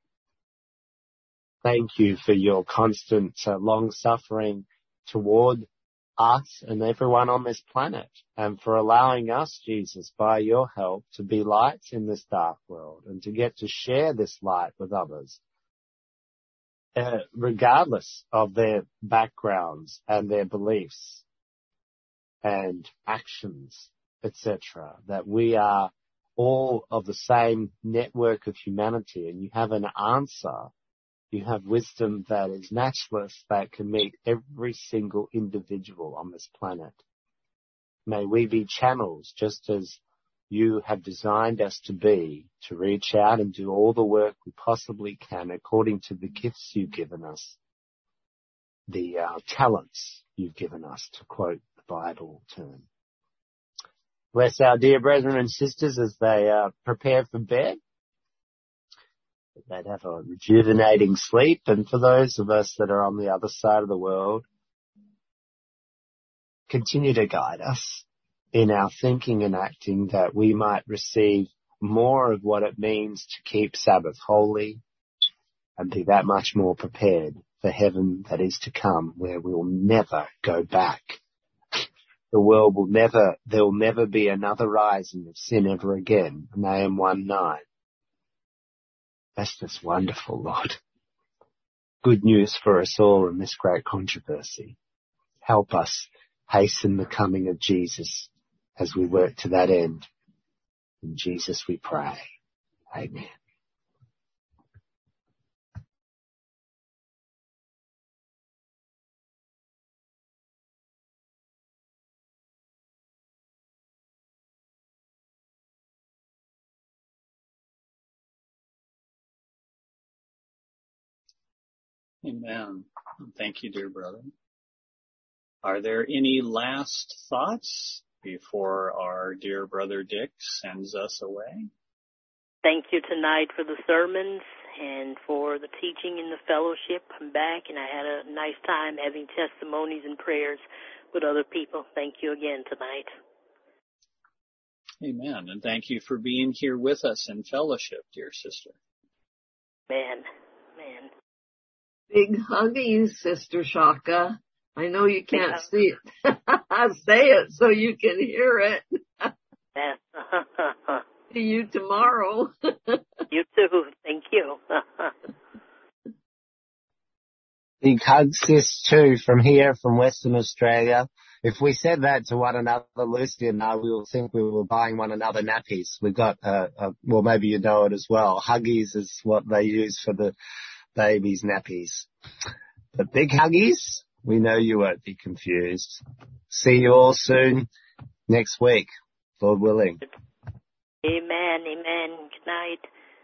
Thank you for your constant uh, long-suffering toward us and everyone on this planet, and for allowing us, Jesus, by your help, to be lights in this dark world and to get to share this light with others, uh, regardless of their backgrounds and their beliefs and actions, et cetera, that we are all of the same network of humanity, and you have an answer. You have wisdom that is matchless, that can meet every single individual on this planet. May we be channels, just as you have designed us to be, to reach out and do all the work we possibly can according to the gifts you've given us, the uh, talents you've given us, to quote the Bible term. Bless our dear brethren and sisters as they uh, prepare for bed. They'd have a rejuvenating sleep. And for those of us that are on the other side of the world, continue to guide us in our thinking and acting, that we might receive more of what it means to keep Sabbath holy and be that much more prepared for heaven that is to come, where we will never go back. The world will never, there will never be another rising of sin ever again. Nahum one nine. That's just wonderful, Lord. Good news for us all in this great controversy. Help us hasten the coming of Jesus as we work to that end. In Jesus we pray. Amen. Amen. Thank you, dear brother. Are there any last thoughts before our dear brother Dick sends us away? Thank you tonight for the sermons and for the teaching and the fellowship. I'm back, and I had a nice time having testimonies and prayers with other people. Thank you again tonight. Amen. And thank you for being here with us in fellowship, dear sister. Man, man. Big huggies, Sister Shaka. I know you can't see it. Say it so you can hear it. See you tomorrow. You too. Thank you. Big hugs, sis, too, from here, from Western Australia. If we said that to one another, Lucy and I, we will think we were buying one another nappies. We've got, uh, uh, well, maybe you know it as well. Huggies is what they use for the babies' nappies. But big huggies, we know you won't be confused. See you all soon next week, Lord willing. Amen, amen. Good night.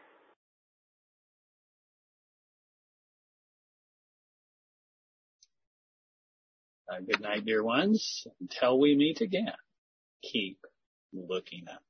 Uh, good night, dear ones. Until we meet again, keep looking up.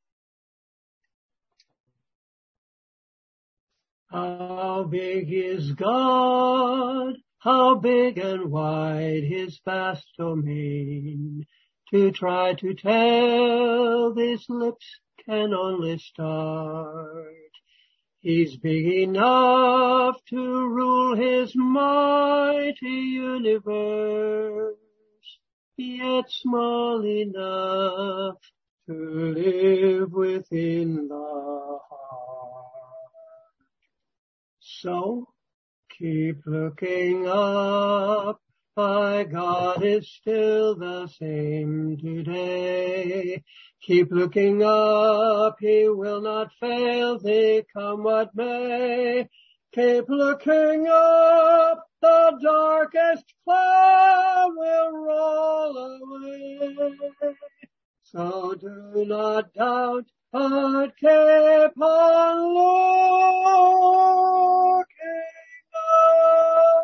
How big is God? How big and wide His vast domain? To try to tell these lips can only start. He's big enough to rule His mighty universe, yet small enough to live within the heart. So keep looking up, my God is still the same today. Keep looking up, He will not fail thee, come what may. Keep looking up, the darkest cloud will roll away. So do not doubt, but keep on looking up.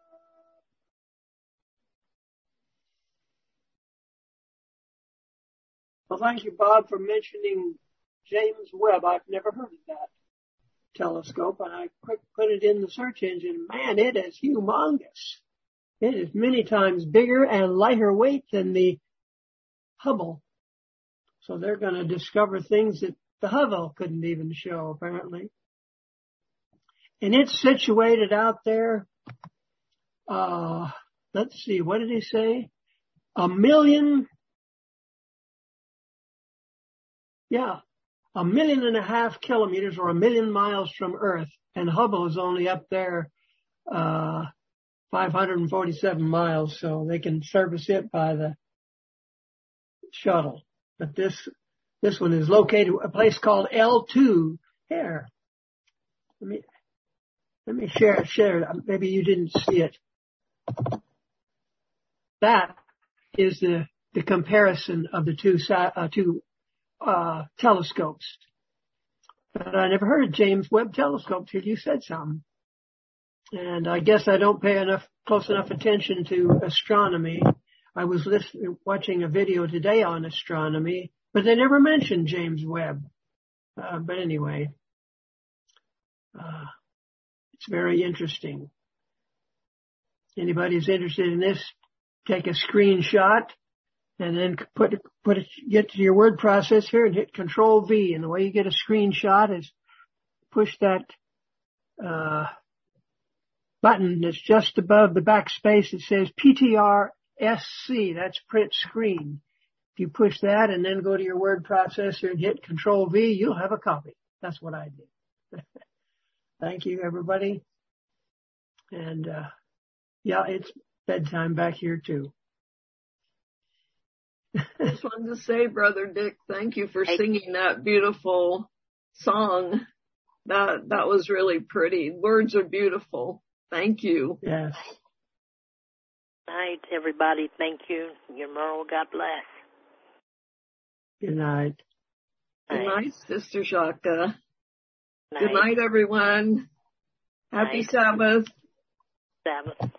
Well, thank you, Bob, for mentioning James Webb. I've never heard of that telescope, and I quick put it in the search engine. Man, it is humongous. It is many times bigger and lighter weight than the Hubble. So they're going to discover things that the Hubble couldn't even show, apparently. And it's situated out there, uh, let's see, what did he say? A million, yeah, a million and a half kilometers or a million miles from Earth. And Hubble is only up there, uh, five hundred forty-seven miles, so they can service it by the shuttle. But this, this one is located a place called L two. Here. Let me, Let me share, share it. Maybe you didn't see it. That is the, the comparison of the two, uh, two, uh, telescopes. But I never heard of James Webb Telescope till you said something. And I guess I don't pay enough, close enough attention to astronomy. I was listening, watching a video today on astronomy, but they never mentioned James Webb. Uh, but anyway, uh, it's very interesting. Anybody who's interested in this, take a screenshot and then put it, put it, get to your word processor and hit Control V. And the way you get a screenshot is push that, uh, button that's just above the backspace. It says P T R S C. That's print screen. If you push that and then go to your word processor and hit Control V, you'll have a copy. That's what I did. Thank you, everybody. And, uh, yeah, it's bedtime back here too. I just wanted to say, Brother Dick, thank you for singing that beautiful song. That, that was really pretty. Words are beautiful. Thank you. Yes. Night, everybody. Thank you. Your Merle, God bless. Good night. Good night, Sister Shaka. Night. Good night, everyone. Happy Night. Sabbath. Sabbath.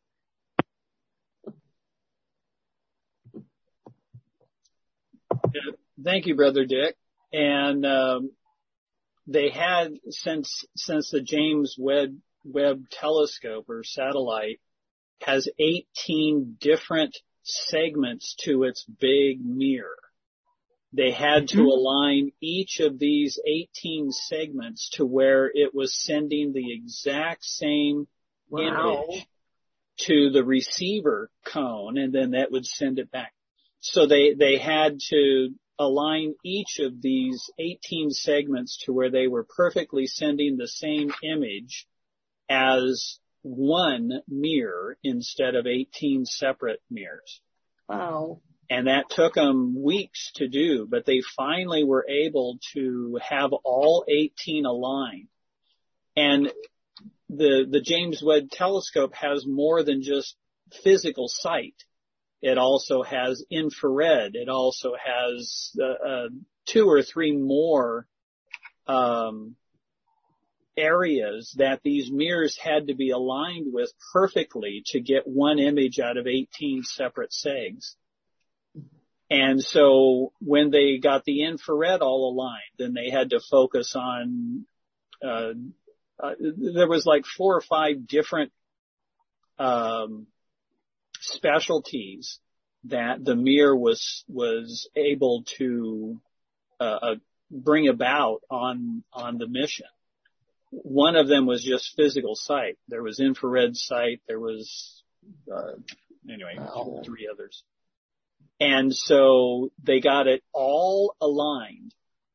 Thank you, Brother Dick. And um, they had, since since the James Webb, Webb telescope or satellite has eighteen different segments to its big mirror, they had to align each of these eighteen segments to where it was sending the exact same Wow. image to the receiver cone, and then that would send it back. So they, they had to align each of these eighteen segments to where they were perfectly sending the same image as one mirror instead of eighteen separate mirrors. Wow. And that took them weeks to do, but they finally were able to have all eighteen aligned. And the, the James Webb telescope has more than just physical sight. It also has infrared. It also has uh, uh, two or three more um, areas that these mirrors had to be aligned with perfectly to get one image out of eighteen separate segs. And so when they got the infrared all aligned, then they had to focus on, uh, uh there was like four or five different um specialties that the mirror was was able to uh, uh bring about on on the mission. One of them was just physical sight. There was infrared sight. There was uh anyway wow. three others. And so they got it all aligned.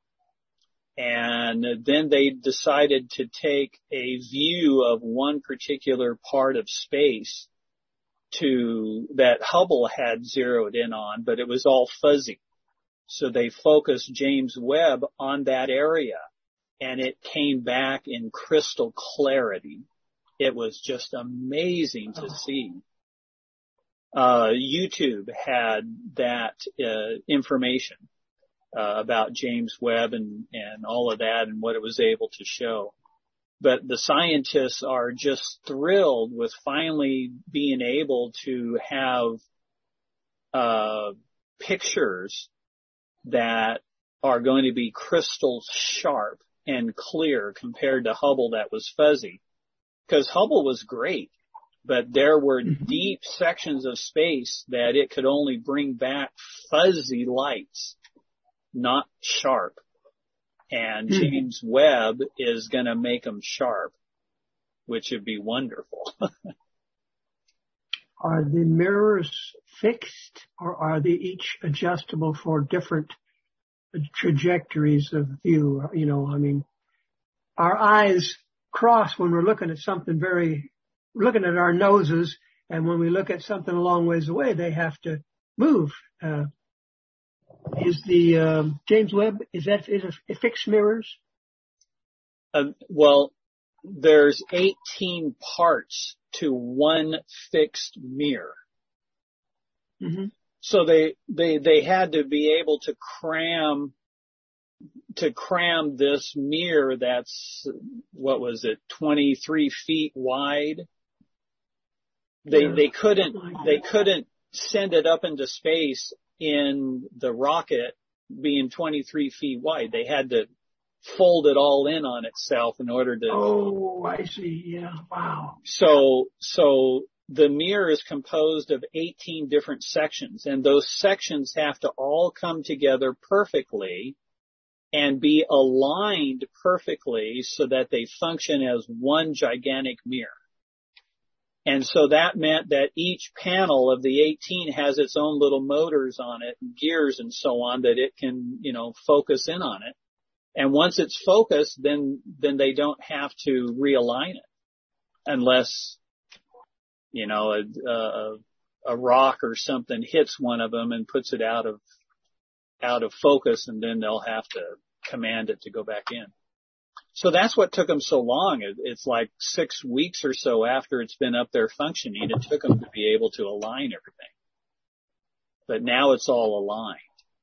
And then they decided to take a view of one particular part of space to that Hubble had zeroed in on, but it was all fuzzy. So they focused James Webb on that area, and it came back in crystal clarity. It was just amazing to see. Uh, YouTube had that uh, information uh, about James Webb and, and all of that and what it was able to show. But the scientists are just thrilled with finally being able to have uh, pictures that are going to be crystal sharp and clear compared to Hubble that was fuzzy. Because Hubble was great, but there were deep sections of space that it could only bring back fuzzy lights, not sharp. And James Webb is going to make them sharp, which would be wonderful. Are the mirrors fixed, or are they each adjustable for different trajectories of view? You know, I mean, our eyes cross when we're looking at something very, looking at our noses, and when we look at something a long ways away, they have to move. Uh, Is the um, James Webb, is that is it fixed mirrors? Uh, well, there's eighteen parts to one fixed mirror. Mm-hmm. So they, they, they had to be able to cram, to cram this mirror that's, what was it, twenty-three feet wide. They, Yeah. they couldn't, Like they that. couldn't send it up into space in the rocket being twenty-three feet wide. They had to fold it all in on itself in order to. Oh, I see. Yeah. Wow. So, so the mirror is composed of eighteen different sections, and those sections have to all come together perfectly and be aligned perfectly so that they function as one gigantic mirror. And so that meant that each panel of the eighteen has its own little motors on it, and gears and so on, that it can, you know, focus in on it. And once it's focused, then, then they don't have to realign it unless, you know, a, a, a rock or something hits one of them and puts it out of, out of focus, and then they'll have to command it to go back in. So that's what took them so long. It, it's like six weeks or so after it's been up there functioning, it took them to be able to align everything. But now it's all aligned.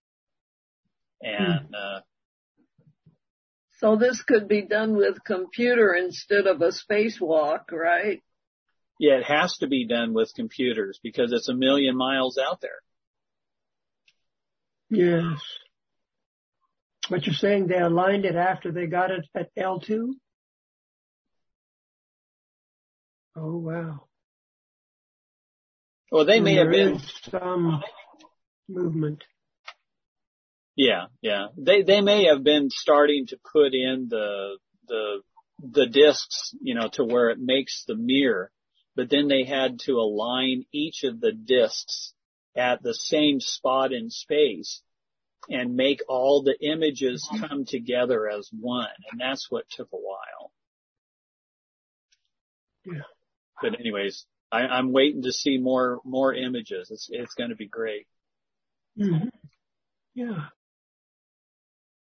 And, uh, So this could be done with computer instead of a spacewalk, right? yeah, it has to be done with computers because it's a million miles out there. Yes. But you're saying they aligned it after they got it at L two? Oh, wow. Well, they And may have there been, is some movement. yeah, yeah. They, they may have been starting to put in the, the, the discs, you know, to where it makes the mirror, but then they had to align each of the discs at the same spot in space and make all the images come together as one. And that's what took a while. Yeah. But anyways, I, I'm waiting to see more, more images. It's, it's going to be great. Mm-hmm. Yeah.